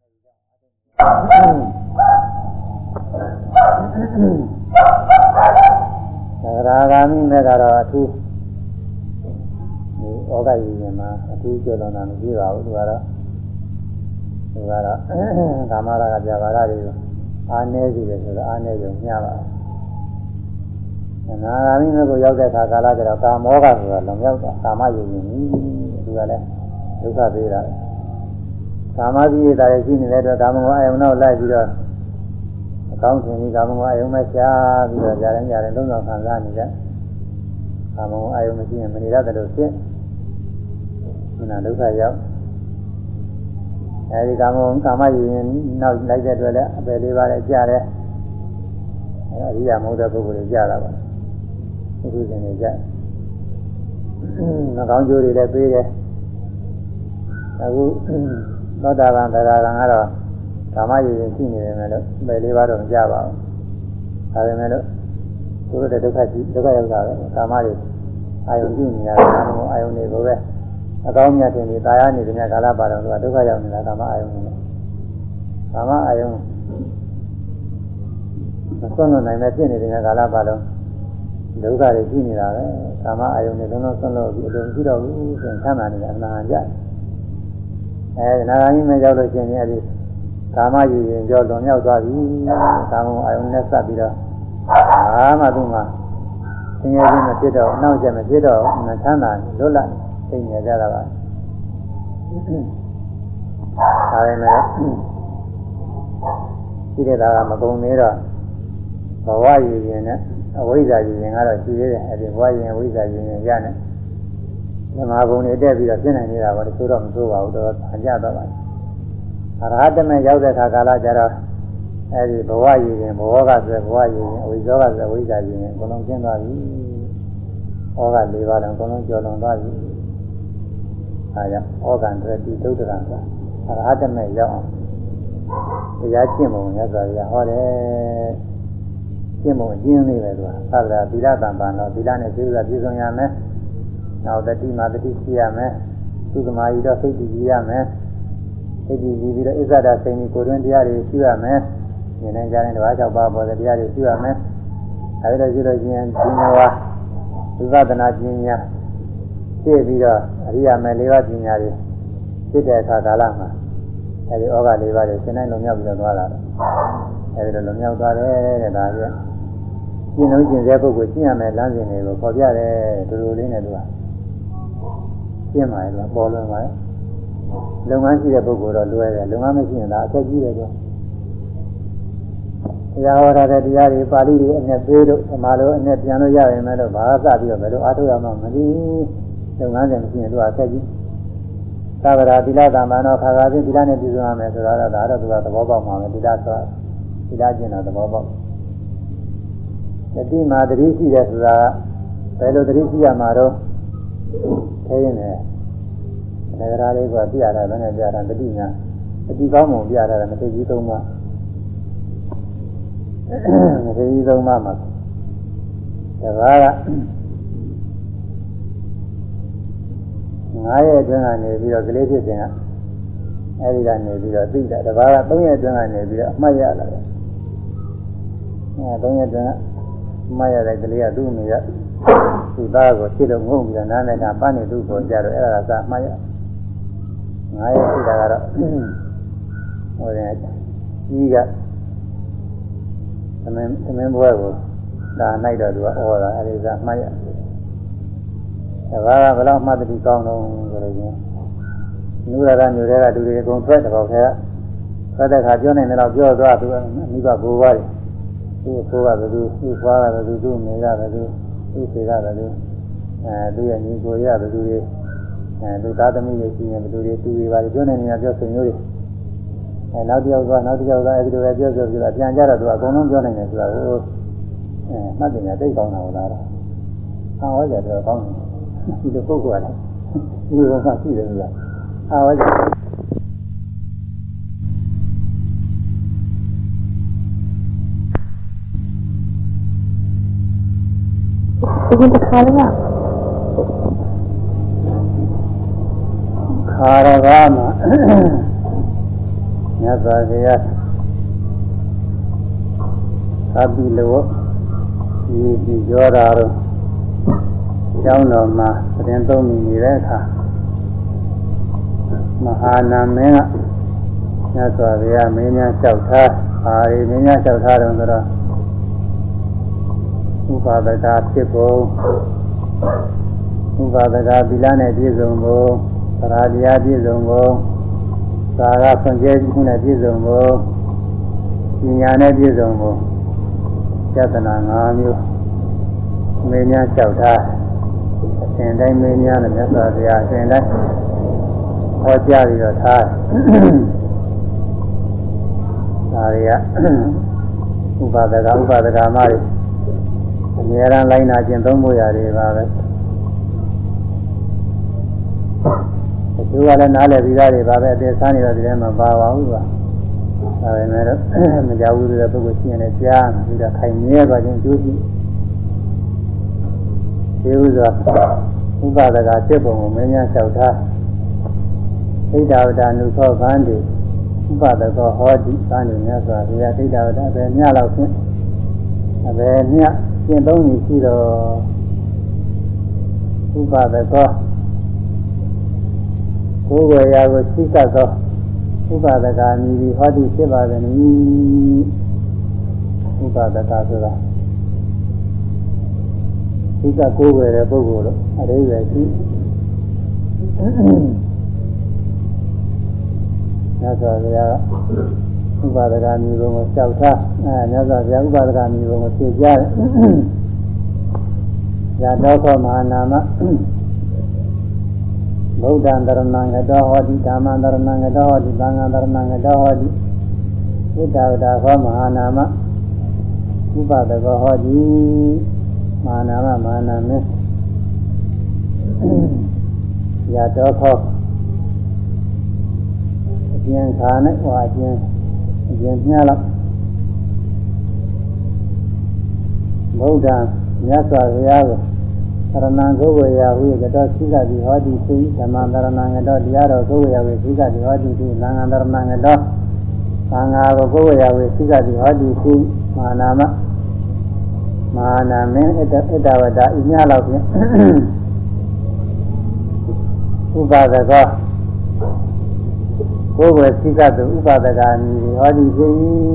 Speaker 2: ရာဂာမိနဲ့ကတော့အထူးဒီဩဃယဉ်ရင်မှာအထူးကျော်လွန်တာမရှိပါဘူးသူကတော့သူကတော့ကာမရာဂပြဘာရတွေအားနည်းစီတယ်ဆိုတော့အားနည်းရုံမျှပါအနာဂါမိနဲ့ကိုရောက်တဲ့အခါကာလကျတော့ကာမောဂဆိုတာလုံရောက်တာကာမယဉ်ရင်သူကလည်းဒုက္ခပေးတာကာမကြီးရတာရှိနေတဲ့အတွက်ကာမဂုဏ်အယုံနောက်လိုက်ပြီးတော့အကောင်းထင်ပြီးကာမဂုဏ်အယုံမဲ့ရှားပြီးတော့ကြားရင်ကြားရင်လုံးဝခံစားနေကြကာမဂုဏ်အယုံမရှိရင်မနေရတဲ့လို့ဖြစ်မနာဒုက္ခရောက်အဲဒီကာမဂုဏ်ကာမယဉ်နောက်လိုက်တဲ့အတွက်လည်းအပယ်လေးပါးလည်းကြားတယ်အဲအရိယာမဟုတ်တဲ့ပုဂ္ဂိုလ်တွေကြားတာပါသူသူရှင်တွေကြားနှကောင်းကျိုးတွေလည်းပေးတယ်အခုသောတာပန်တရားကံကတော့ကာမယဉ်ရှိနေတယ်မယ်လို့ပယ်လေးပါးတော့မကြပါဘူးဒါပေမဲ့လို့သူတို့တဲ့ဒုက္ခရှိဒုက္ခရောက်တာပဲကာမတွေအာယုန်ပြုနေတာကအာယုန်တွေကိုပဲအကောင်းမြတ်တင်ပြီးတာယာနေတဲ့မြတ်ကာလပါတော်ကဒုက္ခရောက်နေတာကာမအာယုန်နဲ့ကာမအာယုန်မဆွမ်းလို့နိုင်တဲ့ဖြစ်နေတဲ့ကာလပါတော်ဒုက္ခတွေရှိနေတာပဲကာမအာယုန်နဲ့လုံးလုံးဆွမ်းလို့ဒီအလုံးရှိတော့ဘူးဆိုရင်ဆမ်းသာနေတာအမှန်တရားကြအဲနာဂာမိမရောက်လို့ရှိရင်အဲဒီကာမယဉ်ရင်ကြောလွန်မြောက်သွားပြီကာမအာယုန်နဲ့စပ်ပြီးတော့အာမသူမှာဆင်းရဲခြင်းမဖြစ်တော့နောက်ကျမဖြစ်တော့မဆမ်းသာလွတ်လပ်သိနေကြတာပါဒါပေမဲ့ဒီတဲ့တာကမကုန်သေးတော့ဘဝရည်ရင်နဲ့အဝိဇ္ဇာရည်ရင်ကတော့ရှိသေးတယ်အဲဒီဘဝရည်ရင်အဝိဇ္ဇာရည်ရင်ရနဲ့ဓမ္မဘုံတွေတက်ပြီးတော့ပြင်နိုင်နေတာပါလို့ဆိုတော့မဆိုပါဘူးတော့အကြတော့ပါအရဟတမေရောက်တဲ့အခါကာလကျတော့အဲဒီဘဝရည်ရင်ဘောကဆိုဘဝရည်ရင်အဝိဇ္ဇာကဆိုအဝိဇ္ဇာရည်ရင်အကုန်လုံးကျင်းသွားပြီဩဃ၄ပါးလုံးအကုန်လုံးကျော်လွန်သွားပြီအဲကြောင့်ဩဃံတတိသုဒ္ဓရံကအရဟတမေရောက်အောင်တရားကျင့်ပုံရသော်ရဟောတယ်ကျင့်ပုံအကျဉ်းလေးပဲသူကသဗ္ဗရာသီလတံပါတော့သီလနဲ့ကျေဥစွာပြည့်စုံရမယ်နောက်တတိမာတတိရှိရမယ်သုသမာယီတော့စိတ်တည်ကြည်ရမယ်စိတ်တည်ကြည်ပြီးတော့ဣဇဒစိန်ဒီကိုယ်တွင်တရားတွေရှိရမယ်ဉာဏ်နဲ့ကြားတဲ့တစ်ပါး၆ပါးပေါ်တဲ့တရားတွေရှိရမယ်အဲဒီတော့ရှိလို့ချင်းဒီနဝဝိပဿနာပညာသိပြီးတော့အရိယာမေလေးပါးပညာတွေသိတဲ့အခါကာလမှာအဲဒီဩဃလေးပါးတွေရှင်းနိုင်လုံမြောက်ပြီးတော့သွားတာအဲဒီလိုလုံမြောက်သွားတယ်တဲ့ဒါပြရှင်းလုံးရှင်းတဲ့ပုဂ္ဂိုလ်ရှင်းရမယ်လမ်းစဉ်တွေကိုပေါ်ပြတယ်ဒူဒူလေးနဲ့သူကရှင်းပါတယ်သူကပေါ်လွင်ပါတယ်လုပ်ငန်းရှိတဲ့ပုဂ္ဂိုလ်တော့လွယ်တယ်လုပ်ငန်းမရှိရင်ဒါအခက်ကြီးတယ်သူတရားဟောတဲ့တရားတွေပါဠိတွေအနဲ့သေးလို့အမှားလို့အနဲ့ပြန်လို့ရရင်လည်းတော့ဘာသာစပြီးတော့ဘယ်လိုအားထုတ်ရမှမသိလုပ်ငန်းစဉ်မရှိရင်သူကအခက်ကြီးသာဝရသီလသမ္မာနောခါခါချင်းသီလနဲ့ပြည့်စုံရမယ်ဆိုတော့ဒါတော့သူကသဘောပေါက်မှာပဲသီလဆိုသီလကျင့်တာသဘောပေါက်တတိမာတတိရှိတယ်ဆိုတာဘယ်လိုတတိရှိရမှာတော့ခဲရင်လည်းနဂရာလေးကပြရတာဘယ်နဲ့ပြတာတတိညာတတိကောင်းမှုပြရတာမသိကြီးသုံးပါမသိကြီးသုံးပါမှာဒါကငါးရက်အတွင်းကနေပြီးတော့ကလေးဖြစ်ခြင်းကအဲဒီကနေပြီးတော့သိတာတပါးကသုံးရက်အတွင်းကနေပြီးတော့အမှတ်ရလာတယ်အဲသုံးရက်အတွင်းကအမှတ်ရတဲ့ကလေးကသူ့အမေကသူ့သားကိုဖြစ်လို့ငုံပြီးတော့နားနဲ့ကပန်းနေသူ့ကိုကြတော့အဲ့ဒါကမှတ်ရငါးရက်ရှိတာကတော့ဟိုတယ်ကြီးကသမင်းသမင်းဘွဲကိုဒါနိုင်တော့သူကဩတာအဲဒီကမှတ်ရဒါကဘယ်တော့မှတတိကောင်းတော့ဆိုလို့ချင်းနုရကညိုတဲ့ကလူတွေအကုန်ထွက်တော့ခဲထွက်တဲ့ခါပြောနေတယ်တော့ပြောသွားသူအမိဘဘူပါတယ်သူ့ဖိုးကဘယ်သူသူ့ဖွားကဘယ်သူသူ့မေကဘယ်သူသူ့ဖေကဘယ်သူအဲသူ့ရဲ့ညီကိုရဘယ်သူတွေအဲသူသားသမီးတွေရှိရင်ဘယ်သူတွေသူတွေပါပြောနေနေတာပြောဆွေမျိုးတွေအဲနောက်တစ်ယောက်သွားနောက်တစ်ယောက်သွားအဲဒီလိုပဲပြောပြောပြတာပြန်ကြတော့သူကအကုန်လုံးပြောနေတယ်ဆိုတာဟိုအဲမှတ်တယ်ညာတိတ်ကောင်းတာဟုတ်လားအာဟောကြတော့ကောင်းတယ်ဒီလိုပုဂ္ဂိုလ်ကဒီလိုမှရှိတယ်ဆိုတာအာဟောကြ
Speaker 3: ဒီကခါရက
Speaker 2: ခါရကမှာမြတ်စွာဘုရားသဗ္ဗိလောဒီဒီကြောတာတော့ကျောင်းတော်မှာတင်သုံးမိနေတဲ့အခါမဟာနာမင်းကမြတ်စွာဘုရားမင်းများလျှောက်ထားဟာဒီမင်းများလျှောက်ထားတယ်ဆိုတော့ဥပါဒကဖြစ်ဖို့ဥပါဒကသီလနဲ့ပြည့်စုံဖို့သရတရားပြည့်စုံဖို့သာရဆွန်ကျဲခြင်းနဲ့ပြည့်စုံဖို့ဉာဏ်နဲ့ပြည့်စုံဖို့ယတနာ၅မျိုးမင်းများလျှောက်ထားအစဉ်တိုင်းမင်းများနဲ့မြတ်စွာဘုရားအစဉ်တိုင်းဟောကြားပြီးတော့ထားဒါတွေကဥပါဒကဥပါဒကမတွေအများအားလိုက်နာခြင်းသုံးဖို့ရတယ်ပါပဲသူကလည်းနားလည်ပြီးသားတွေပါပဲအသေးစားနေတော့ဒီထဲမှာပါပါဘူးကွာဒါပေမဲ့တော့မကြောက်ဘူးတဲ့ပုဂ္ဂိုလ်ရှိရင်လည်းကြားပြီးတော့ခိုင်မြဲသွားခြင်းကျိုးရှိဒီဥစွာဥပါဒကစစ်ပုံကိုမင်းများလျှောက်ထားသိတာဝတ္တနုခောဗန္တိဥပါဒကောဟောတိဗန္တိများစွာဘုရားသိတာဝတ္တပဲမြတ်လောက်ဖြင့်အဘယ်မြတ်ရှင်းသုံးနေရှိတော့ဥပါဒကောကိုယ်ဝေရာကိုသိတတ်သောဥပါဒကာမြည်ပြီးဟောတိဖြစ်ပါသည်ဥပါဒကာဆိုတာသိတတ်ကိုယ်ဝေတဲ့ပုဂ္ဂိုလ်တို့အရိယာရှိညဇောဗျာဥပါဒကာမြည်ဘုံကိုလျှောက်ထားအဲညဇောဗျာဥပါဒကာမြည်ဘုံကိုဖြည့်ကြတယ်ญาတောခောမဟာနာမဗုဒ္ဓံတရဏံငတောဟောတိဓမ္မံတရဏံငတောဟောတိသံဃံတရဏံငတောဟောတိဣတဝတ္တခောမဟာနာမဥပဒကောဟောတိမဟာနာမမဟာနာမေญาတောခောအကျဉ်းခါနဲ့ဟောအကျဉ်းအကျဉ်းညလောက်ဗုဒ္ဓံမြတ်စွာဘုရားကိုသရဏံကိုယ်ဝေယဝိကတောသိကတိဟောတိသိဓမ္မသရဏံကတောတရားတော်ကိုယ်ဝေယဝိသိကတိဟောတိသိသံဃာသရဏံကတောသံဃာကိုကိုယ်ဝေယဝိသိကတိဟောတိသိမဟာနာမမာနာမင်းဣတဣတဝတ္တဤများလောက်ဖြင့်ဥပါဒကကိုယ်ဝယ်သိကတုဥပါဒကာမည်ဟောဒီဖြစ်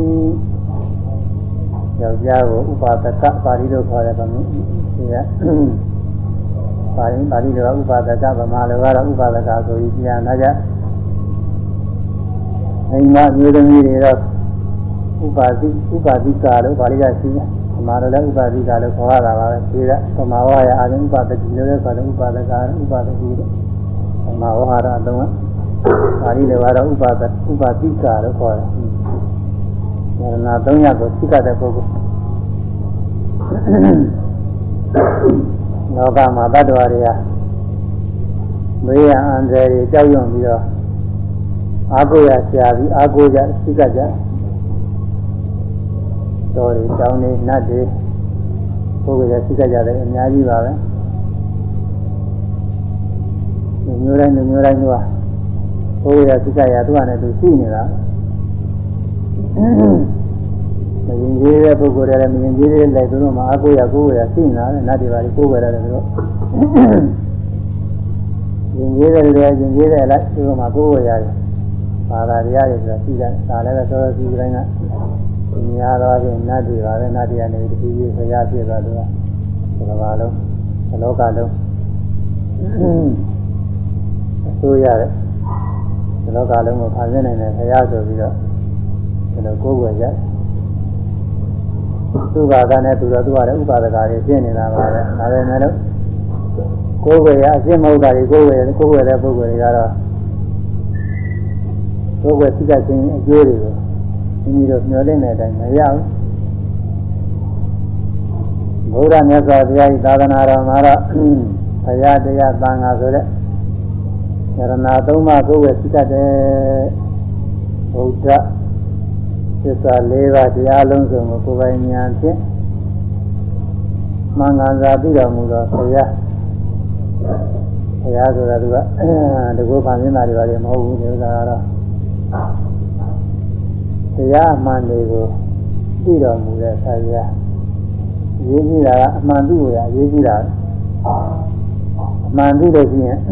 Speaker 2: ယောက်ျားကိုဥပါဒကပါဠိလိုခေါ်တယ်ဗမာဒီကပါဠိပါဠိလိုဥပါဒကဗမာလိုကတော့ဥပါဒကာဆိုပြီးပြန်လာကြအိမ်မမျိုးသမီးတွေတော့ဥပါတိဥပါတိကာလို့ပါဠိကရှိတယ်ဗမာလိုလည်းဥပါတိကာလို့ခေါ်ရတာပါပဲဒီကဗမာဝါရအာရုံဥပါဒတိလို့လည်းခေါ်တယ်ဥပါဒကာဥပါဒတိလို့ဗမာဝါရအလုံးကပါဠိလိုကတော့ဥပါဒဥပါတိကာလို့ခေါ်တယ်။ဉာဏ်နာသုံးရပ်ကိုသိတဲ့ပုဂ္ဂိုလ်လောကမှာတ attva တွေကမေးရအန္တရာယ်တွေကြောက်ရွံ့ပြီးတော့အာကိုရဆရာပြီးအာကိုကြသိကြကြတော်တွေတောင်းနေနတ်တွေပုဂ္ဂိုလ်ရသိကြကြတယ်အများကြီးပါပဲ။ဒီမျိုးတိုင်းမျိုးတိုင်းတို့ကဘုရားသိကြရသူကလည်းသူရှိနေတာမရင်ကြီးတဲ့ပုဂ္ဂိုလ်တွေလည်းမရင်ကြီးတဲ့လည်းသူတို့မှာအကိုရကိုယ်ရရှိနေတာလေနတ်တွေပါကိုယ်ပဲတယ်သူတို့ရင်ကြီးတဲ့လည်းရင်ကြီးတဲ့လည်းသူတို့မှာကိုယ်ရတယ်ဘာသာတရားတွေဆိုတာရှိတယ်ဒါလည်းပဲသောသောစီတိုင်းကညာတော်ဖြင့်နတ်တွေပါပဲနတ်တွေကနေတတိယဆရာဖြစ်သွားတယ်ကဘဘာလုံးလောကလုံးအစိုးရတယ်ဒီလောကလုံးကိုဖန်ဆင်းနိုင်တဲ့ဆရာဆိုပြီးတော့ဒီလိုကိုယ်ွယ်ကြသူ့ဘာသာနဲ့သူတော်သူကလည်းဥပါဒကာတွေရှင်းနေတာပါပဲဒါပေမဲ့လို့ကိုယ်ွယ်ရအရှင်းမဟုတ်တာတွေကိုယ်ွယ်ကိုယ်ွယ်တဲ့ပုဂ္ဂိုလ်တွေကတော့ကိုယ်ွယ်သိတတ်ခြင်းအကျိုးတွေကိုမိမိတို့မျှော်လင့်တဲ့အတိုင်းမရဘူးဘုရားမြတ်စွာဘုရားဤသာသနာတော်မှာတော့ဘုရားတရားသံဃာဆိုတဲ့ယရဏသုံးပါးကိုယ်ဝယ်သိတတ်တဲ့ဘုရားသစ္စာလေးပါးတရားလုံးစုံကိုကိုယ်ပိုင်ဉာဏ်ဖြင့်မှန်ကန်စွာသိတော်မူသောဘုရားဘုရားဆိုတာကတကူဖန်ဆင်းတာတွေပါလေမဟုတ်ဘူးဒီဥစ္စာကတော့တရားအမှန်တွေကိုသိတော်မူတဲ့ဆရာရေးကြည့်တာကအမှန်သိရရေးကြည့်တာအမှန်သိလို့ရှိရင်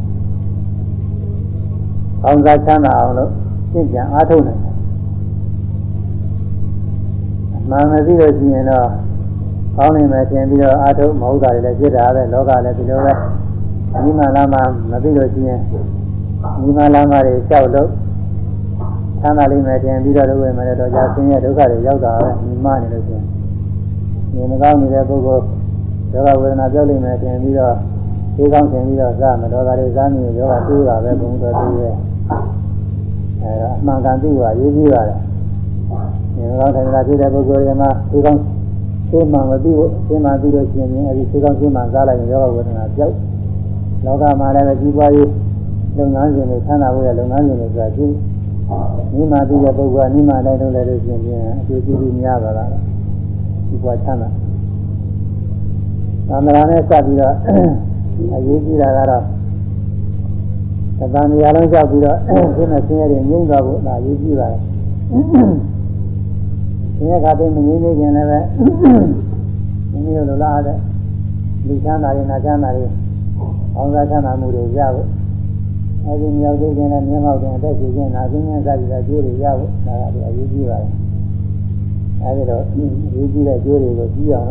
Speaker 2: ကောင်းစားချမ်းသာအောင်လို့ရှင်းကြံအားထုတ်နိုင်တယ်အမှန်မသိလို့ရှိရင်တော့ကောင်းနေမယ်ထင်ပြီးတော့အားထုတ်မဟုတ်တာတွေလည်းဖြစ်တာပဲလောကလည်းဒီလိုပဲမိမလာမှမသိလို့ရှိရင်မိမလာမှတွေကြောက်လို့ချမ်းသာလိမ့်မယ်ထင်ပြီးတော့လုပ်ရမယ်တော့ကြာဆင်းရဲဒုက္ခတွေရောက်တာပဲမိမနေလို့ရှိရင်ဒီမကောင်းနေတဲ့ပုဂ္ဂိုလ်ဒုက္ခဝေဒနာကြောက်လိမ့်မယ်ထင်ပြီးတော့ဒီကောင်းထင်ပြီးတော့စားမတော်တာတွေစားနေရောဂါတိုးတာပဲဘုံတော်တိုးရဲ့အဲဒါအမှန်ကန်သိပါရေးကြည့်ပါတယ်ဒီမကောင်းထင်တာဖြစ်တဲ့ပုဂ္ဂိုလ်တွေမှာဒီကောင်းသိမှမသိဘူးသိမှသိလို့ရှိရင်အဲဒီဒီကောင်းသိမှစားလိုက်ရင်ရောဂါဝေဒနာကြောက်လောကမှာလည်းကြီးပွားရေးလုပ်ငန်းစဉ်တွေဆန်းတာဖို့ရလုပ်ငန်းစဉ်တွေဆိုတာဒီနိမသိတဲ့ပုဂ္ဂိုလ်ကနိမတိုင်းလုပ်လိုက်လို့ရှိရင်အကျိုးကျေးဇူးများပါလားဒီပွားချမ်းသာသံဃာနဲ့စပ်ပြီးတော့အရေးကြီးတာကတော့သံဃာများလုံးကြောက်ပြီးတော့ဒီမဲ့ဆင်းရဲတွေငြိမ့်သွားဖို့ဒါအရေးကြီးပါတယ်ဆင်းရဲခါသိမငြိမ့်နေခြင်းလည်းပဲမိမိတို့လိုလားတဲ့လူချမ်းသာတွေနာချမ်းသာတွေအောင်စားချမ်းသာမှုတွေရဖို့အဲဒီမြောက်သေးခြင်းနဲ့မြင်းမောက်ခြင်းအသက်ရှင်ခြင်းနာခြင်းနဲ့စသည်တဲ့ကျိုးတွေရဖို့ဒါကဒီအရေးကြီးပါတယ်အဲဒီတော့အရေးကြီးတဲ့ကျိုးတွေကိုကြည့်အောင်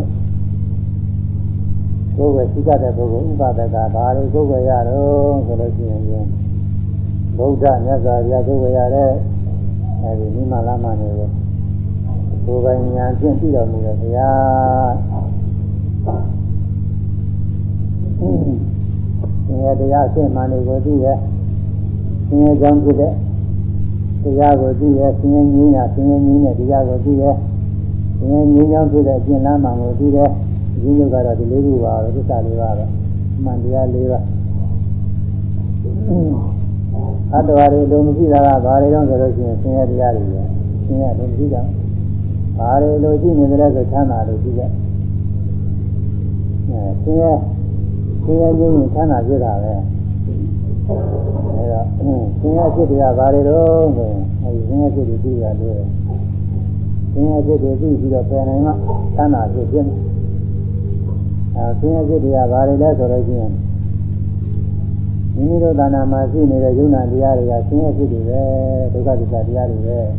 Speaker 2: ကိုယ်ပဲသိတဲ့ပုဂ္ဂိုလ်ဥပဒကဘာတွေကိုယ်ပဲရတော့ဆိုလို့ရှိရင်ဗုဒ္ဓမြတ်စွာဘုရားကိုယ်ပဲရတဲ့အဲဒီနိမလာမနေကိုကိုယ်ပိုင်ဉာဏ်ဖြင့်သိတော်မူတဲ့ဘုရားဒီတရားအရှင်းမှန်တွေကိုသိရဲ့ဆင်းရဲကြောင်းဖြစ်တဲ့တရားကိုသိရဲ့ဆင်းရဲငြိမ်းတာဆင်းရဲငြိမ်းတဲ့တရားကိုသိရဲ့ဆင်းရဲငြိမ်းကြောင်းဖြစ်တဲ့အကျင့်လမ်းမှန်ကိုသိတဲ့ဒီလိုကတော့ဒီလေးခုပါပဲသစ္စာလေးပါပဲအမှန်တရားလေးပါအတ္တဝါတွေလုံးမရှိတာကဘာတွေတော့ဆိုလို့ရှိရင်ဆင်းရဲတရားတွေပဲဆင်းရဲလုံးမရှိတာဘာတွေလိုရှိနေတယ်ဆိုချမ်းသာလို့ရှိကြအဲဆင်းရဲဆင်းရဲခြင်းကိုချမ်းသာဖြစ်တာပဲအဲတော့ဆင်းရဲဖြစ်တွေကဘာတွေတော့ဆိုရင်အဲဒီဆင်းရဲဖြစ်တွေပြီးတာလို့ဆင်းရဲဖြစ်တွေပြီးပြီးတော့ပြန်နိုင်မှချမ်းသာဖြစ်ခြင်းအဲဆင်းရဲစိတ်တွေကဘာတွေလဲဆိုတော့ချင်းမိမိတို့တဏ္ဍာမှာရှိနေတဲ့ယုံနာတရားတွေကဆင်းရဲစိတ်တွေပဲဒုက္ခသစ္စာတရားတွေပဲ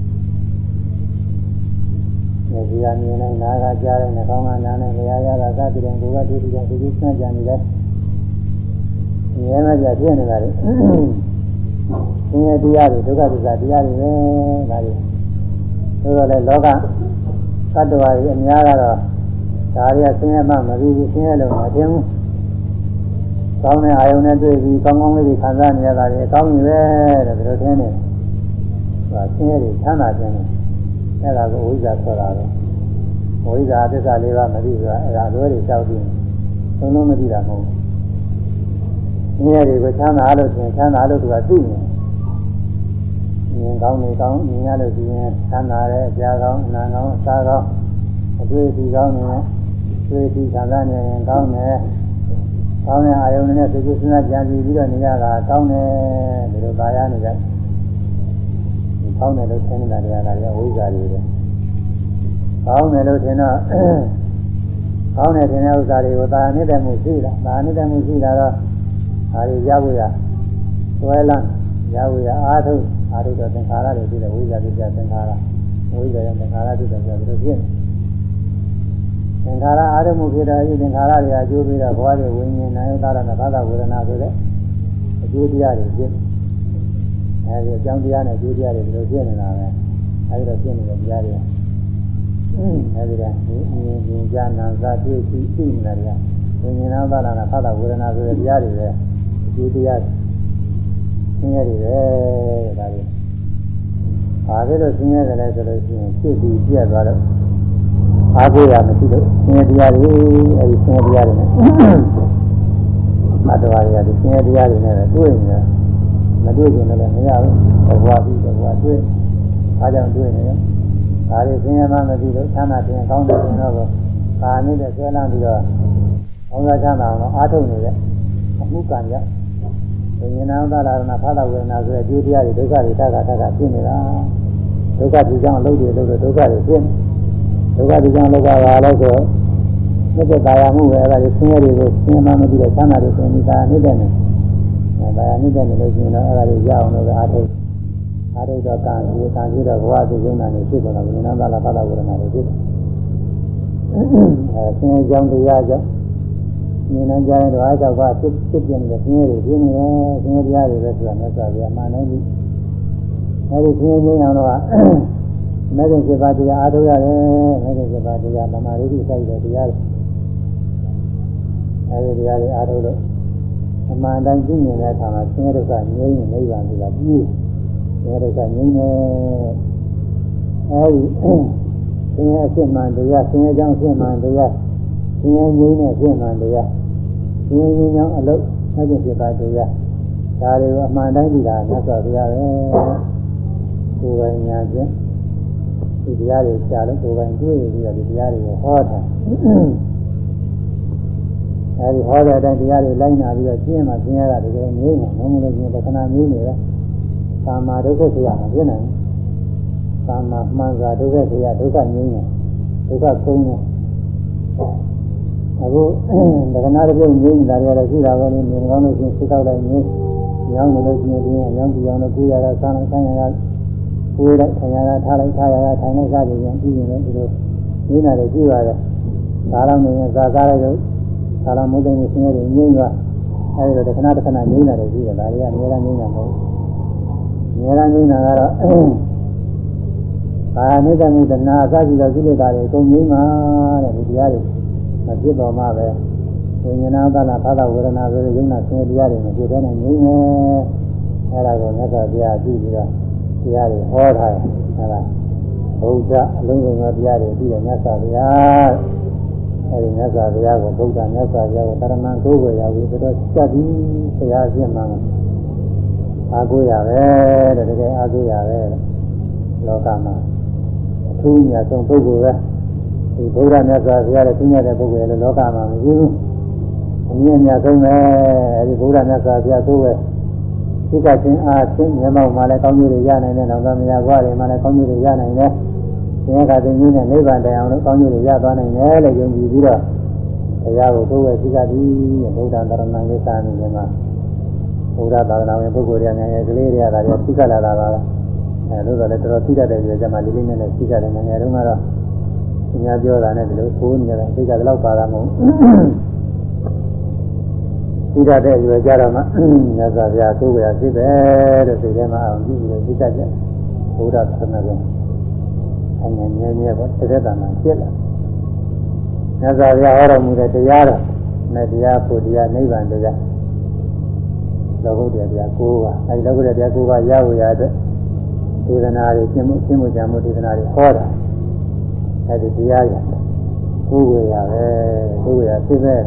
Speaker 2: ဒီကမြင်နေနာကကြားနေနှာခေါင်းကနားနေလျာရတာသတိတယ်ကိုယ်ကဒုတိယဒုတိယစမ်းကြနေတယ်ဉာဏ်နဲ့ကြပြနေတာလေဆင်းရဲတရားတွေဒုက္ခသစ္စာတရားတွေပဲဒါတွေဆိုတော့လေလောကသတ္တဝါတွေအများကတော့ဒါတွေကဆင်းရဲမှမပြီးဘူးဆင်းရဲလို့မသိဘူးကောင်းတဲ့အာယုန်နဲ့တွေ့ပြီးကောင်းကောင်းလေးတွေခံစားနေရတာတွေအကောင်းကြီးပဲတဲ့ဒါလိုထင်နေဟာဆင်းရဲတွေချမ်းသာခြင်းနဲ့အဲ့ဒါကိုဝိဇ္ဇာဆိုတာပဲဝိဇ္ဇာသစ္စာလေးပါးမသိဆိုတာအဲ့ဒါလွဲတွေတောက်ပြီးသုံးလုံးမသိတာမဟုတ်ဘူးဆင်းရဲတွေကိုချမ်းသာလို့ရှင်ချမ်းသာလို့သူကသိနေမြင်ကောင်းနေကောင်းမြင်ရလို့ရှိရင်ချမ်းသာတယ်ကြားကောင်းအနာကောင်းအစားကောင်းအတွေ့အထိကောင်းနေတွေ့အထိခံစားနေရင်ကောင်းတယ်ကောင်းတဲ့အာယုန်နဲ့စိတ်ကူးစဉ်းစားကြံစည်ပြီးတော့နေရတာကောင်းတယ်ဒီလိုပါရနေကြဒီကောင်းတယ်လို့ထင်နေတာတရားကလည်းဝိဇ္ဇာတွေပဲကောင်းတယ်လို့ထင်တော့ကောင်းတယ်ထင်တဲ့ဥစ္စာတွေကိုသာနေတဲ့မှုရှိတာသာနေတဲ့မှုရှိတာတော့ဒါတွေရဖို့ရသွဲလန်းရဖို့ရအားထုတ်အားထုတ်တော့သင်္ခါရတွေရှိတယ်ဝိဇ္ဇာတွေပြသင်္ခါရဝိဇ္ဇာရဲ့သင်္ခါရတွေပြတယ်လို့ဖြစ်သင်္ခါရအားထုတ်မှုဖြစ်တော့ဒီသင်္ခါရတွေအကျိုးပေးတော့ဘဝတွေဝိညာဉ်နာယသာရဏဘာသာဝေဒနာဆိုတဲ့အကျိုးတရားတွေဖြစ်အဲဒီအကြောင်းတရားနဲ့အကျိုးတရားတွေဒီလိုဖြစ်နေတာပဲအဲဒီတော့ဖြစ်နေတဲ့တရားတွေအဲဒီကဒီဉာဏ်ဉာဏ်နာသာတွေ့သိသိနေတာတွေကဝိညာဉ်နာသာရဏဘာသာဝေဒနာဆိုတဲ့တရားတွေပဲအကျိုးတရားဆင်းရဲတွေပဲဒါတွေဘာဖြစ်လို့ဆင်းရဲတယ်လဲဆိုလို့ရှိရင်ဖြစ်ပြီးပြတ်သွားတော့အားကိုးရမရှိလို့ဆင်းရဲတရားတွေအဲဒီဆင်းရဲတရားတွေနဲ့အတ္တဝါတွေကဒီဆင်းရဲတရားတွေနဲ့တွေ့နေတာမတွေ့ရင်လည်းမရဘူးဘဝပြီးဘဝတွေ့အားကြောင့်တွေ့နေတယ်ဒါတွေဆင်းရဲမှမပြီးလို့ချမ်းသာခြင်းကောင်းတဲ့ခြင်းတော့ဒါနေတဲ့ဆွဲလန်းပြီးတော့အောင်သာချမ်းသာအောင်အားထုတ်နေတဲ့အမှုကံကြောင့်ဉာဏ်နာသလာရဏဖာသဝေဒနာဆိုတဲ့အကျိုးတရားတွေဒုက္ခတွေတက္ကတက္ကဖြစ်နေတာဒုက္ခဒီကြောင့်အလုပ်တွေလုပ်လို့ဒုက္ခတွေဖြစ်ဒုက္ခဒီကြောင့်လောကပါလို့ဆိုမြတ်တာယာမှုပဲအဲ့ဒါတွေဆင်းရဲတွေကိုဆင်းရဲမှမပြီးတော့ချမ်းသာတွေဆင်းနေတာနေတဲ့နဲ့ဒါယာနေတဲ့နဲ့လို့ရှိရင်တော့အဲ့ဒါတွေရအောင်လို့အားထုတ်အားထုတ်တော့ကံကြီးကံကြီးတော့ဘဝသိဉာဏ်နဲ့ဖြစ်ပေါ်တော့ဉာဏ်နာသလာဖာသဝေဒနာတွေဖြစ်အဲဆင်းရဲကြောင့်တရားကြောင့်ဉာဏ်ကြတဲ့ဓဝါကြောင့်ကဖြစ်ဖြစ်ပြနေတဲ့ဆင်းရဲတွေဖြစ်နေတယ်ဆင်းရဲတရားတွေပဲဆိုတာမြတ်စွာဘုရားမှန်တယ်ပြီအဲဒီဆင်းရဲခြင်းအောင်တော့မဂ္ဂင်စေပါတရားအားထုတ်ရတယ်မဂ္ဂင်စေပါတရားသမာဓိရှိတဲ့တရားတွေအဲဒီတရားတွေအားထုတ်လို့အမှန်တိုင်းသိမြင်တဲ့အခါမှာဆင်းရဲဒုက္ခငြိမ်းနေနိဗ္ဗာန်ဆိုတာပြီးဆင်းရဲဒုက္ခငြိမ်းနေအဲဒီဆင်းရဲအဖြစ်မှန်တရားဆင်းရဲကြောင့်အဖြစ်မှန်တရားဆင်းရဲငြိမ်းတဲ့အဖြစ်မှန်တရားဆင်းရဲငြိမ်းကြောင့်အလုပ်မဂ္ဂင်စေပါတရားဒါတွေကိုအမှန်တိုင်းသိတာမြတ်စွာဘုရားပဲကိုယ်ပိုင်ညာဖြင့်ဒီတရားတွေရှားလို့ကိုယ်ပိုင်တွေ့ပြီးတော့ဒီတရားတွေကိုဟောတာအဲဒီဟောတဲ့အတိုင်းတရားတွေလိုက်နာပြီးတော့ရှင်းမှရှင်းရတာတကယ်ငြိမ်းမှာမဟုတ်လို့ရှင်းတဲ့ခဏငြိမ်းနေပဲကာမဒုက္ခဆရာမဖြစ်နိုင်ဘူးကာမမှန်စွာဒုက္ခဆရာဒုက္ခငြိမ်းတယ်ဒုက္ခကုန်တယ်အခုဒကနာတွေငြိမ်းနေတာတွေလည်းရှိတာပဲလေနေကောင်းလို့ရှင်းစိတ်တောက်လိုက်ငြိမ်းညောင်းနေလို့ရှင်းတင်းအညောင်းပြောင်းလို့ကိုယ်ရတာစားလိုက်ဆိုင်ရတာကိုယ်လိုက်ဆရာကထားလိုက်ထားရတာထိုင်လိုက်စားကြည့်ရင်ပြီးရင်လည်းဒီလိုနေနာတွေကြည့်ရတယ်ဒါတော့နေရင်စားစားလိုက်တော့သာလမုဒ္ဒင်းကိုဆင်းရဲတွေငြိမ်းသွားအဲဒီတော့တခဏတခဏငြိမ်းတာတွေရှိတယ်ဒါတွေကနေရာငြိမ်းတာမဟုတ်ဘူးနေရာငြိမ်းတာကတော့ဘာနေတဲ့မှုတဏှာအစရှိသောကိလေသာတွေအကုန်ငြိမ်းမှာတဲ့ဒီတရားတွေမဖြစ်တော်မှာပဲဝိညာဏသနာဘာသာဝေဒနာဆိုတဲ့ယုံနာဆင်းရဲတရားတွေမဖြစ်တဲ့နဲ့ငြိမ်းမယ်အဲဒါကိုမြတ်စွာဘုရားကြည့်ပြီးတော့တရားတွေဟောထားတယ်အဲဒါဘုရားအလုံးစုံသောတရားတွေပြီးတယ်မြတ်စွာဘုရားအဲဒီမြတ်စွာဘုရားကိုဗုဒ္ဓမြတ်စွာဘုရားကိုတရမန်ကိုယ်ကိုရပြီးတော့စက်ပြီးဆရာအဖြစ်မှအားကိုးရပဲတဲ့တကယ်အားကိုးရပဲလောကမှာအထူးမြတ်ဆုံးပုဂ္ဂိုလ်ပဲဒီဗုဒ္ဓမြတ်စွာဘုရားရဲ့သိမြတ်တဲ့ပုဂ္ဂိုလ်လည်းလောကမှာမရှိဘူးအမြင့်မြတ်ဆုံးပဲအဲဒီဗုဒ္ဓမြတ်စွာဘုရားကိုယ်ပဲသိကချင်းအားဖြင့်မျက်မှောက်မှာလည်းကောင်းကျိုးတွေရနိုင်တဲ့နောက်သားမယားဘဝတွေမှာလည်းကောင်းကျိုးတွေရနိုင်တယ်သင်္ခါသိဉ္ဇနဲ့နိဗ္ဗာန်တရားအောင်လို့ကောင်းကျိုးတွေရသွားနိုင်တယ်လို့ယုံကြည်ပြီးတော့တရားကိုကိုယ်ရဲ့သိကတိဗုဒ္ဓသာရဏံကိစ္စအနေနဲ့မှာဘုရားသာသနာဝင်ပုဂ္ဂိုလ်တွေငယ်ငယ်ကလေးတွေကဒါတွေသိကလာတာပါအဲလို့ဆိုလည်းတော်တော်သိတတ်တဲ့ကြမှာလေးလေးနက်နက်သိကြတယ်ငယ်ငယ်တုန်းကတော့အများပြောတာနဲ့ဒီလိုကိုးနေတာသိကြတယ်လို့ပါတာမဟုတ်သိတတ်တဲ့ရွယ်ကြတော့မှမြတ်စွာဘုရားကိုယ်ကသိပဲလို့သိတယ်မှာအောင်ကြည့်ပြီးသိတတ်တယ်ဘုရားသာသနာဝင်အငြင်းငြင်းရဲ့ပေါ့တသက်တာမှဖြစ်လာမြတ်စွာဘုရားဟောတော်မူတဲ့တရားတော်နဲ့တရားဖို့တရားနိဗ္ဗာန်တရားလောကုတ္တရာတရား၉ပါးအဲဒီလောကုတ္တရာတရား၉ပါးရဖို့ရတဲ့ဒေသနာတွေရှင်းမှုရှင်းမှုကြံမှုဒေသနာတွေဟောတာအဲဒီတရားရကိုယ်ဝေရပဲကိုယ်ဝေရဖြစ်ပဲ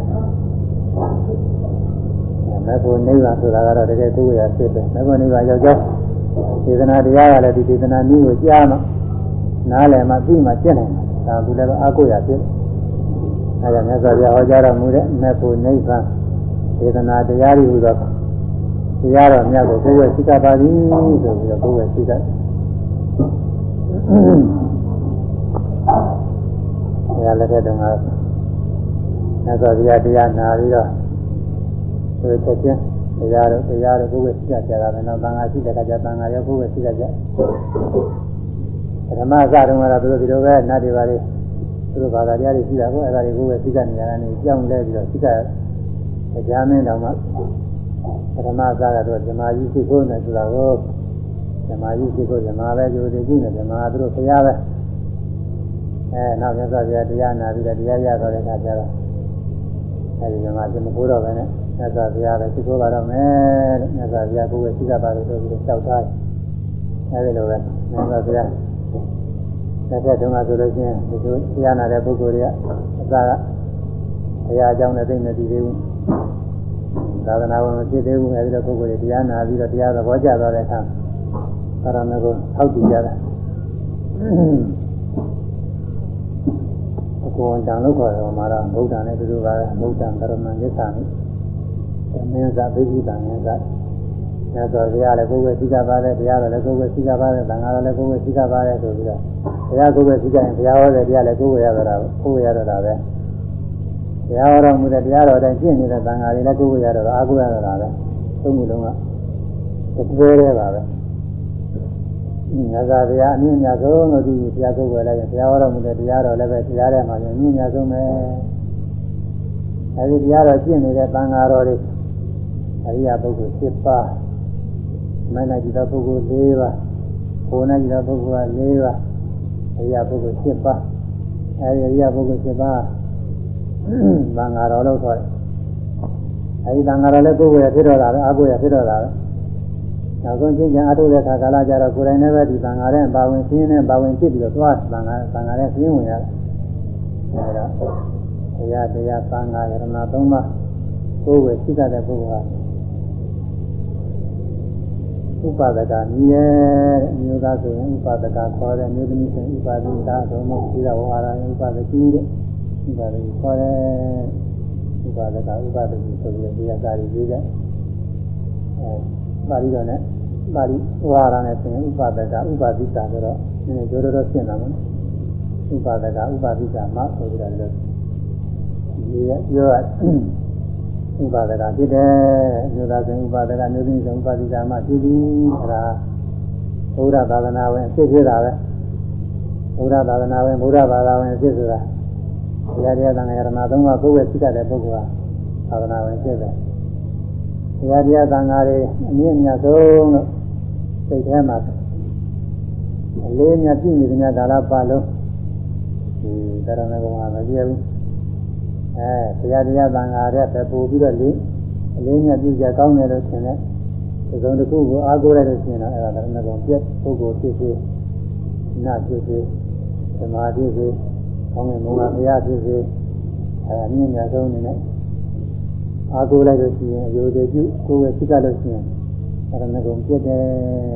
Speaker 2: မေဖို့နိဗ္ဗာန်ဆိုတာကတော့တကယ်ကိုယ်ဝေရဖြစ်ပဲမေဖို့နိဗ္ဗာန်ရောက်ကြောင်းဒေသနာတရားကလည်းဒီဒေသနာနည်းကိုကြားမှနားလည်မှသိမှကျင့်နိုင်တာဒါဘူးလည်းအာကိုရဖြစ်အဲဒါမြတ်စွာဘုရားဟောကြားတော်မူတဲ့မေဖို့နိဗ္ဗာန်ဒေသနာတရားတွေဟူသောတရားတော်မြတ်ကိုကိုယ်ဝေသိကပါသည်ဆိုပြီးတော့ကိုယ်ဝေသိကတရားလက်ထက်တုန်းကမြတ်စွာဘုရားတရားနာပြီးတော့သူချက်ချင်းတရားတော်တရားတော်ကိုယ်ဝေသိကကြတာပဲနောက်သံဃာရှိတဲ့အခါကျသံဃာရောကိုယ်ဝေသိကကြပထမအစတုန်းကတော့သူတို့ဒီလိုပဲနတ်တွေပါလေသူတို့ဘာသာတရားတွေရှိတာကိုအဲဒါတွေကိုယ်ဝေသိကနေရာကနေကြောင်းလဲပြီးတော့သိကတရားမင်းတော်မှာပထမအစကတော့ဇမားကြီးရှိခိုးနေဆိုတာကိုဇမားကြီးရှိခိုးဇမားပဲယူတယ်ကြည့်နေဇမားသူတို့ဖျားပဲအဲနောက်မြတ်စွာဘုရားတရားနာပြီးတော့တရားရတော့တဲ့အခါကျတော့အဲဒီဇမားရှင်မခိုးတော့ပဲနဲ့မြတ်စွာဘုရားလည်းရှိခိုးပါတော့မယ်တဲ့မြတ်စွာဘုရားကိုယ်ပဲရှိတာပါလို့ဆိုပြီးတော့လျှောက်ထားတယ်အဲဒီလိုပဲမြတ်စွာဘုရားတစ်ချက်တုန်းကဆိုလို့ရှိရင်ဒီလိုတရားနာတဲ့ပုဂ္ဂိုလ်တွေကအစကဘုရားအကြောင်းနဲ့သိနေတည်သေးဘူးသာသနာ့ဝင်ဖြစ်သေးဘူးအဲဒီလိုပုဂ္ဂိုလ်တွေတရားနာပြီးတော့တရားသဘောကျသွားတဲ့အခါသာရဏကိုထောက်တည်ကြတာအကုန်တန်လို့ခေါ်တယ်မှာတော့ဗုဒ္ဓနဲ့တူတူပါပဲဗုဒ္ဓံကရမံယထာမိသမင်းစာပိဋိတံယသာညသောဘုရားလည်းကိုယ်ပဲသိကြပါတယ်တရားတော်လည်းကိုယ်ပဲသိကြပါတယ်သံဃာတော်လည်းကိုယ်ပဲသိကြပါတယ်ဆိုပြီးတော့ဘုရားကိုယ်ပဲသိကြရင်ဘုရားဟောတဲ့တရားလည်းကိုယ်ပဲရတော့တာကိုယ်ပဲရတော့တာပဲတရားဟောတော်မူတဲ့တရားတော်တိုင်းကျင့်နေတဲ့သံဃာတွေလည်းကိုယ်ကိုရတော့အာကိုရတော့တာပဲသုံးခုလုံးကတစ်ပွဲတည်းပါပဲညဇာဘုရားအမြင့်မြတ်ဆုံးလို့ဒီဘုရားကိုယ်ကိုလည်းဘုရားဟောတော်မူတဲ့တရားတော်လည်းပဲတရားထဲမှာအမြင့်မြတ်ဆုံးပဲအဲဒီတရားတော်ကျင့်နေတဲ့သံဃာတော်တွေအရိယာပုဂ္ဂိုလ်၈ပါးမနတိတော်ပုဂ္ဂိုလ်၄ပါးဘုံနာတိတော်ပုဂ္ဂိုလ်က၄ပါးအရိယာပုဂ္ဂိုလ်၈ပါးအဲဒီအရိယာပုဂ္ဂိုလ်၈ပါးသံဃာတော်လို့ခေါ်တယ်အဲဒီသံဃာတော်လည်းကိုယ်ကိုယ်ရဖြစ်တော့တာပဲအာကိုရဖြစ်တော့တာပဲနောက်ဆုံးချင်းချင်အထုတဲ့ခါကာလကြတော့ကိုယ်တိုင်လည်းပဲဒီသံဃာရဲ့ပါဝင်ရှင်းနဲ့ပါဝင်ဖြစ်ပြီးတော့သွားသံဃာသံဃာရဲ့ရှင်းဝင်ရတယ်အဲဒါတရားတရားသံဃာယရဏသုံးပါးကိုယ်ကိုယ်သိတတ်တဲ့ပုဂ္ဂိုလ်ဟာဥပဒကမြည်ရဲ့အမျိုးသားဆိုရင်ဥပဒကခေါ်တယ်မျိုးသမီးဆိုရင်ဥပဒိတာသို့မဟုတ်ဒီတော်ဝါရဥပဒတိတဲ့ဥပဒိခေါ်တယ်ဥပဒကဥပဒတိဆိုပြီးတရားစာရီလေးတဲ့အဲပါဠိတော်နဲ့ပါဠိဝါရနဲ့ဆိုရင်ဥပဒကဥပဒိတာဆိုတော့နည်းနည်းကြိုးတော့ရှင်းတာမယ်ဥပဒကဥပဒိတာမှဆိုပြီးတော့လို့ဒီရပြောရဥပါဒကဖြစ်တယ်မျိုးသားဆိုဥပါဒကမျိုးသမီးဆိုဥပါဒိတာမှဖြစ်ပြီးအဲဒါဘုရားသာသနာဝင်အဖြစ်ဖြစ်တာပဲဘုရားသာသနာဝင်ဘုရားဘာသာဝင်အဖြစ်ဆိုတာတရားတရားသံဃာရဏသုံးပါးကိုယ်ပဲသိတတ်တဲ့ပုဂ္ဂိုလ်ဟာသာသနာဝင်ဖြစ်တယ်တရားတရားသံဃာတွေအမြင့်မြတ်ဆုံးလို့စိတ်ထဲမှာအလေးမြတ်ပြည့်နေတဲ့များကာလပတ်လုံးဒီသရဏဂုံမှာမပြည့်ဘူးအဲတရားတရားသံဃာတဲ့ပဲပို့ပြီးတော့လေအလေးမြတ်ပြုကြကောင်းတယ်လို့ထင်တယ်ဒီစုံတစ်ခုကိုအားကိုးလိုက်လို့ရှိရင်တော့အဲဒါသရဏဂုံပြည့်ပုဂ္ဂိုလ်ဖြစ်ဖြစ်နာဖြစ်ဖြစ်သမာဓိဖြစ်ဖြစ်ကောင်းတဲ့မုံကဘုရားဖြစ်ဖြစ်အဲအမြင့်မြတ်ဆုံးအနေနဲ့အားကိုးလိုက်လို့ရှိရင်အယုဒ္ဓပြုကိုယ်ပဲသိတတ်လို့ရှိရင်သရဏဂုံပြည့်တယ်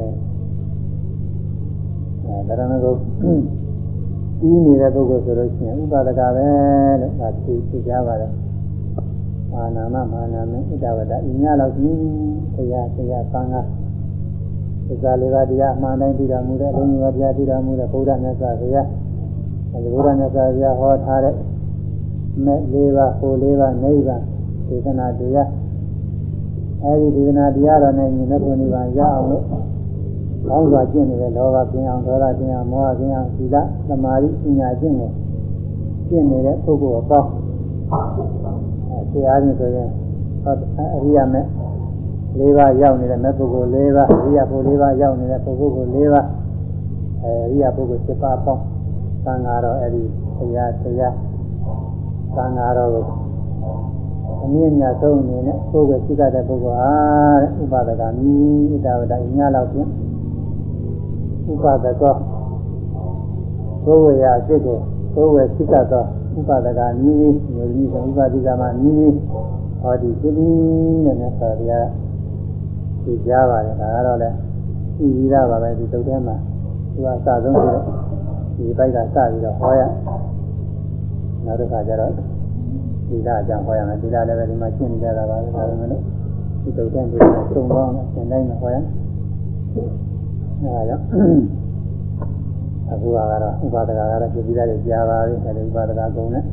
Speaker 2: အဲသရဏဂုံပြီးနေတဲ့ပုဂ္ဂိုလ်ဆိုလို့ရှိရင်ဥပါဒကပဲလို့ဒါသိသိကြပါတယ်။မာနာမမာနာမေဣဒဝတ္တဤများလောက်ကြီးတရားတရားသံဃာသစ္စာလေးပါးတရားအမှန်တိုင်းသိတော်မူတဲ့အလုံးစုံတရားသိတော်မူတဲ့ဘုရားမြတ်စွာဘုရားအဲဒီဘုရားမြတ်စွာဘုရားဟောထားတဲ့မဲ့လေးပါးကိုလေးပါးနိဗ္ဗာန်ဒေသနာတရားအဲဒီဒေသနာတရားတော်နဲ့ညီမဲ့ကိုနိဗ္ဗာန်ရအောင်လို့ကောင်းစွာကျင့်နေတဲ့လောဘကျင့်အောင်ဒေါသကျင့်အောင်မောဟကျင့်အောင်သီလသမာဓိပညာကျင့်ကိုကျင့်နေတဲ့ပုဂ္ဂိုလ်အပေါင်းအဲဒီအားဖြင့်ဆိုရင်အရိယာမဲ့လေးပါးရောက်နေတဲ့မဲ့ပုဂ္ဂိုလ်လေးပါးအရိယာပုဂ္ဂိုလ်လေးပါးရောက်နေတဲ့ပုဂ္ဂိုလ်လေးပါးအဲအရိယာပုဂ္ဂိုလ်七ပါးပေါင်းသံဃာတော်အဲဒီတရားတရားသံဃာတော်ကိုအမြင့်မြတ်ဆုံးအနေနဲ့ပုဂ္ဂိုလ်ရှိတဲ့ပုဂ္ဂိုလ်အားဥပဒကမိဣဒဝတ္တညလောက်ဖြင့်ဥပဒကောဘုဝေယအစစ်ကိုဘုဝေရှိတတ်သောဥပဒကမိမျိုးကြီးဆိုဥပဒိကမှာမိဟောဒီသိပြီးနဲ့နဲ့ဆိုရဒီကြားပါတယ်ဒါကတော့လေဤပြီးသားပါပဲဒီတုတ်ထဲမှာသူကစဆုံးပြီးတော့ဒီပိုက်ကစပြီးတော့ဟောရနောက်တစ်ခါကျတော့ဒီလာအကြောင်းဟောရမယ်ဒီလာလည်းပဲဒီမှာရှင်းကြတာပါပဲဒါပေမဲ့လို့ဒီတုတ်ထဲဒီမှာသုံးပေါင်းနဲ့ရှင်းတိုင်းမှာဟောရအဲဒါကြောင့်အခုကတော့ဥပဒကကတော့ပြည်ပြီးသားတွေကြားပါပြီအဲဒီဥပဒကကုံနဲ့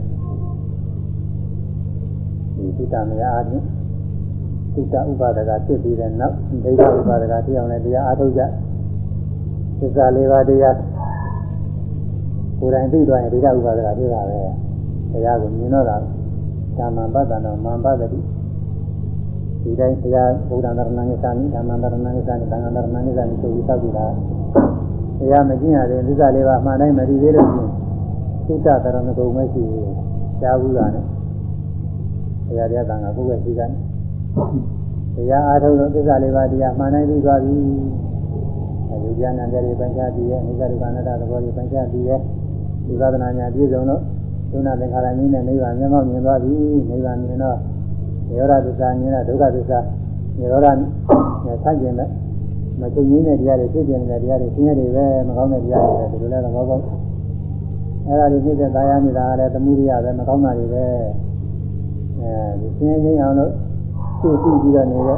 Speaker 2: ဒီသုတ္တမယအားဖြင့်သုတ္တဥပဒကဖြစ်ပြီးတဲ့နောက်ဒိဋ္ဌဥပဒကတရားနဲ့တရားအားထုတ်ကြသစ္စာလေးပါးတရားကိုယ်တိုင်သိသွားရင်ဒိဋ္ဌဥပဒကဖြစ်တာပဲတရားကိုမြင်တော့တာဓမ္မပတ္တနာမံပတ္တိဒီတိုင်းတရားဘုရားသရဏံကိစ္စနိဓမ္မသရဏံကိစ္စနိသံဃာသရဏံကိစ္စနိဆိုပြီးသောက်ကြည့်တာတရားမကျင့်ရတဲ့သစ္စာလေးပါးမှန်တိုင်းမတည်သေးလို့ရှိရင်သုတ္တသရဏဂုံမရှိဘူးကြားဘူးတာနဲ့တရားတရားသံဃာပုဂ္ဂိုလ်ရှိတယ်တရားအားထုတ်လို့သစ္စာလေးပါးတရားမှန်တိုင်းပြီးသွားပြီအဲဒီဉာဏ်ဉာဏ်တွေပัญชာတည်ရဲ့အနိစ္စဒုက္ခအနတ္တသဘောတွေပဉ္စတည်ရဲ့ဒီသာသနာညာပြည့်စုံလို့ဒုနာသင်္ခါရနည်းနဲ့နိဗ္ဗာန်မျက်မှောက်မြင်သွားပြီနိဗ္ဗာန်မြင်တော့နိရောဓသစ္စာမြင်တော့ဒုက္ခသစ္စာနိရောဓနဲ့ဆန့်ကျင်တဲ့မချုပ်ငြိမ်းတဲ့တရားတွေဖြစ်ပြနေတဲ့တရားတွေဆင်းရဲတွေပဲမကောင်းတဲ့တရားတွေပဲဒီလိုလဲတော့ဘောပေါက်အဲ့ဒါတွေဖြစ်တဲ့သာယာနေတာလည်းသမုဒိယပဲမကောင်းတာတွေပဲအဲဒီဆင်းရဲအောင်လို့သိသိပြီးတော့နေတဲ့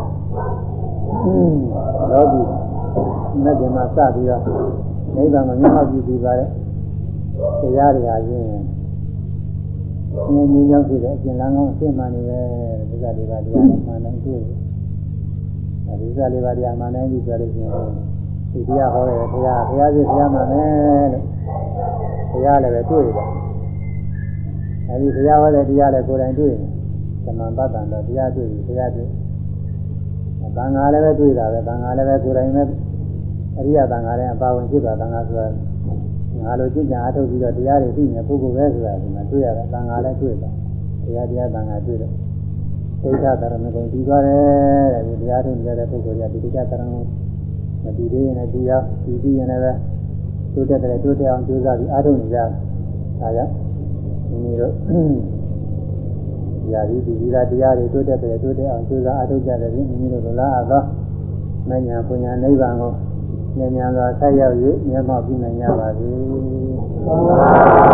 Speaker 2: လောကီမြတ်ကမှာစပြီးတော့နိဗ္ဗာန်ကိုမျက်မှောက်ကြည့်ပြီးပါတဲ့တရားတွေဟာချင်းငြင်းငြင်းရောက်ဖြစ်တဲ့အကျဉ်းလမ်းကောင်းအရှင်းမှန်နေပဲဒီကလေးပါတရားနဲ့မှန်နိုင်တွေ့အဲဒီကလေးပါတရားမှန်နိုင်ပြီဆိုလို့ရှိရင်ဒီတရားဟောတဲ့ဘုရားဘုရားရှိဘုရားမှန်မယ်လို့ဘုရားလည်းပဲတွေ့တယ်အဲဒီဘုရားဟောတဲ့တရားလည်းကိုယ်တိုင်တွေ့တယ်သမန်ပတ္တန်တော့တရားတွေ့ပြီဘုရားတွေ့သံဃာလည်းပဲတွေ့တာပဲသံဃာလည်းပဲကိုယ်တိုင်ပဲအရိယသံဃာလည်းအပါဝင်ဖြစ်တာသံဃာဆိုတာငါလိုကြည်ကြံအထုတ်ပြီးတော့တရားတွေသိနေပုဂ္ဂိုလ်ပဲဆိုတာဒီမှာတွေ့ရတယ်သံဃာလည်းတွေ့တာတရားတရားသံဃာတွေ့တယ်ဒိဋ္ဌသရဏဂုံပြီးသွားတယ်တဲ့ဒီတရားထုတ်နေတဲ့ပုဂ္ဂိုလ်ကဒီဒိဋ္ဌသရဏဂုံမတည်သေးရင်လည်းဒီရောက်ဒီပြီးရင်လည်းတိုးတက်တယ်တိုးတက်အောင်ကြိုးစားပြီးအားထုတ်နေကြဒါကြောင့်ဒီနေ့တော့ရာဒီဒီဒီတရားတွေတိုးတက်တယ်တိုးတက်အောင်ကြိုးစားအားထုတ်ကြတယ်ဒီနေ့တို့လားအသောမညာပညာနိဗ္ဗာန်ကိုဉာဏ်ဉာဏ်စွာဆက်ရောက်၍မျက်မှောက်ပြုနိုင်ကြပါစေ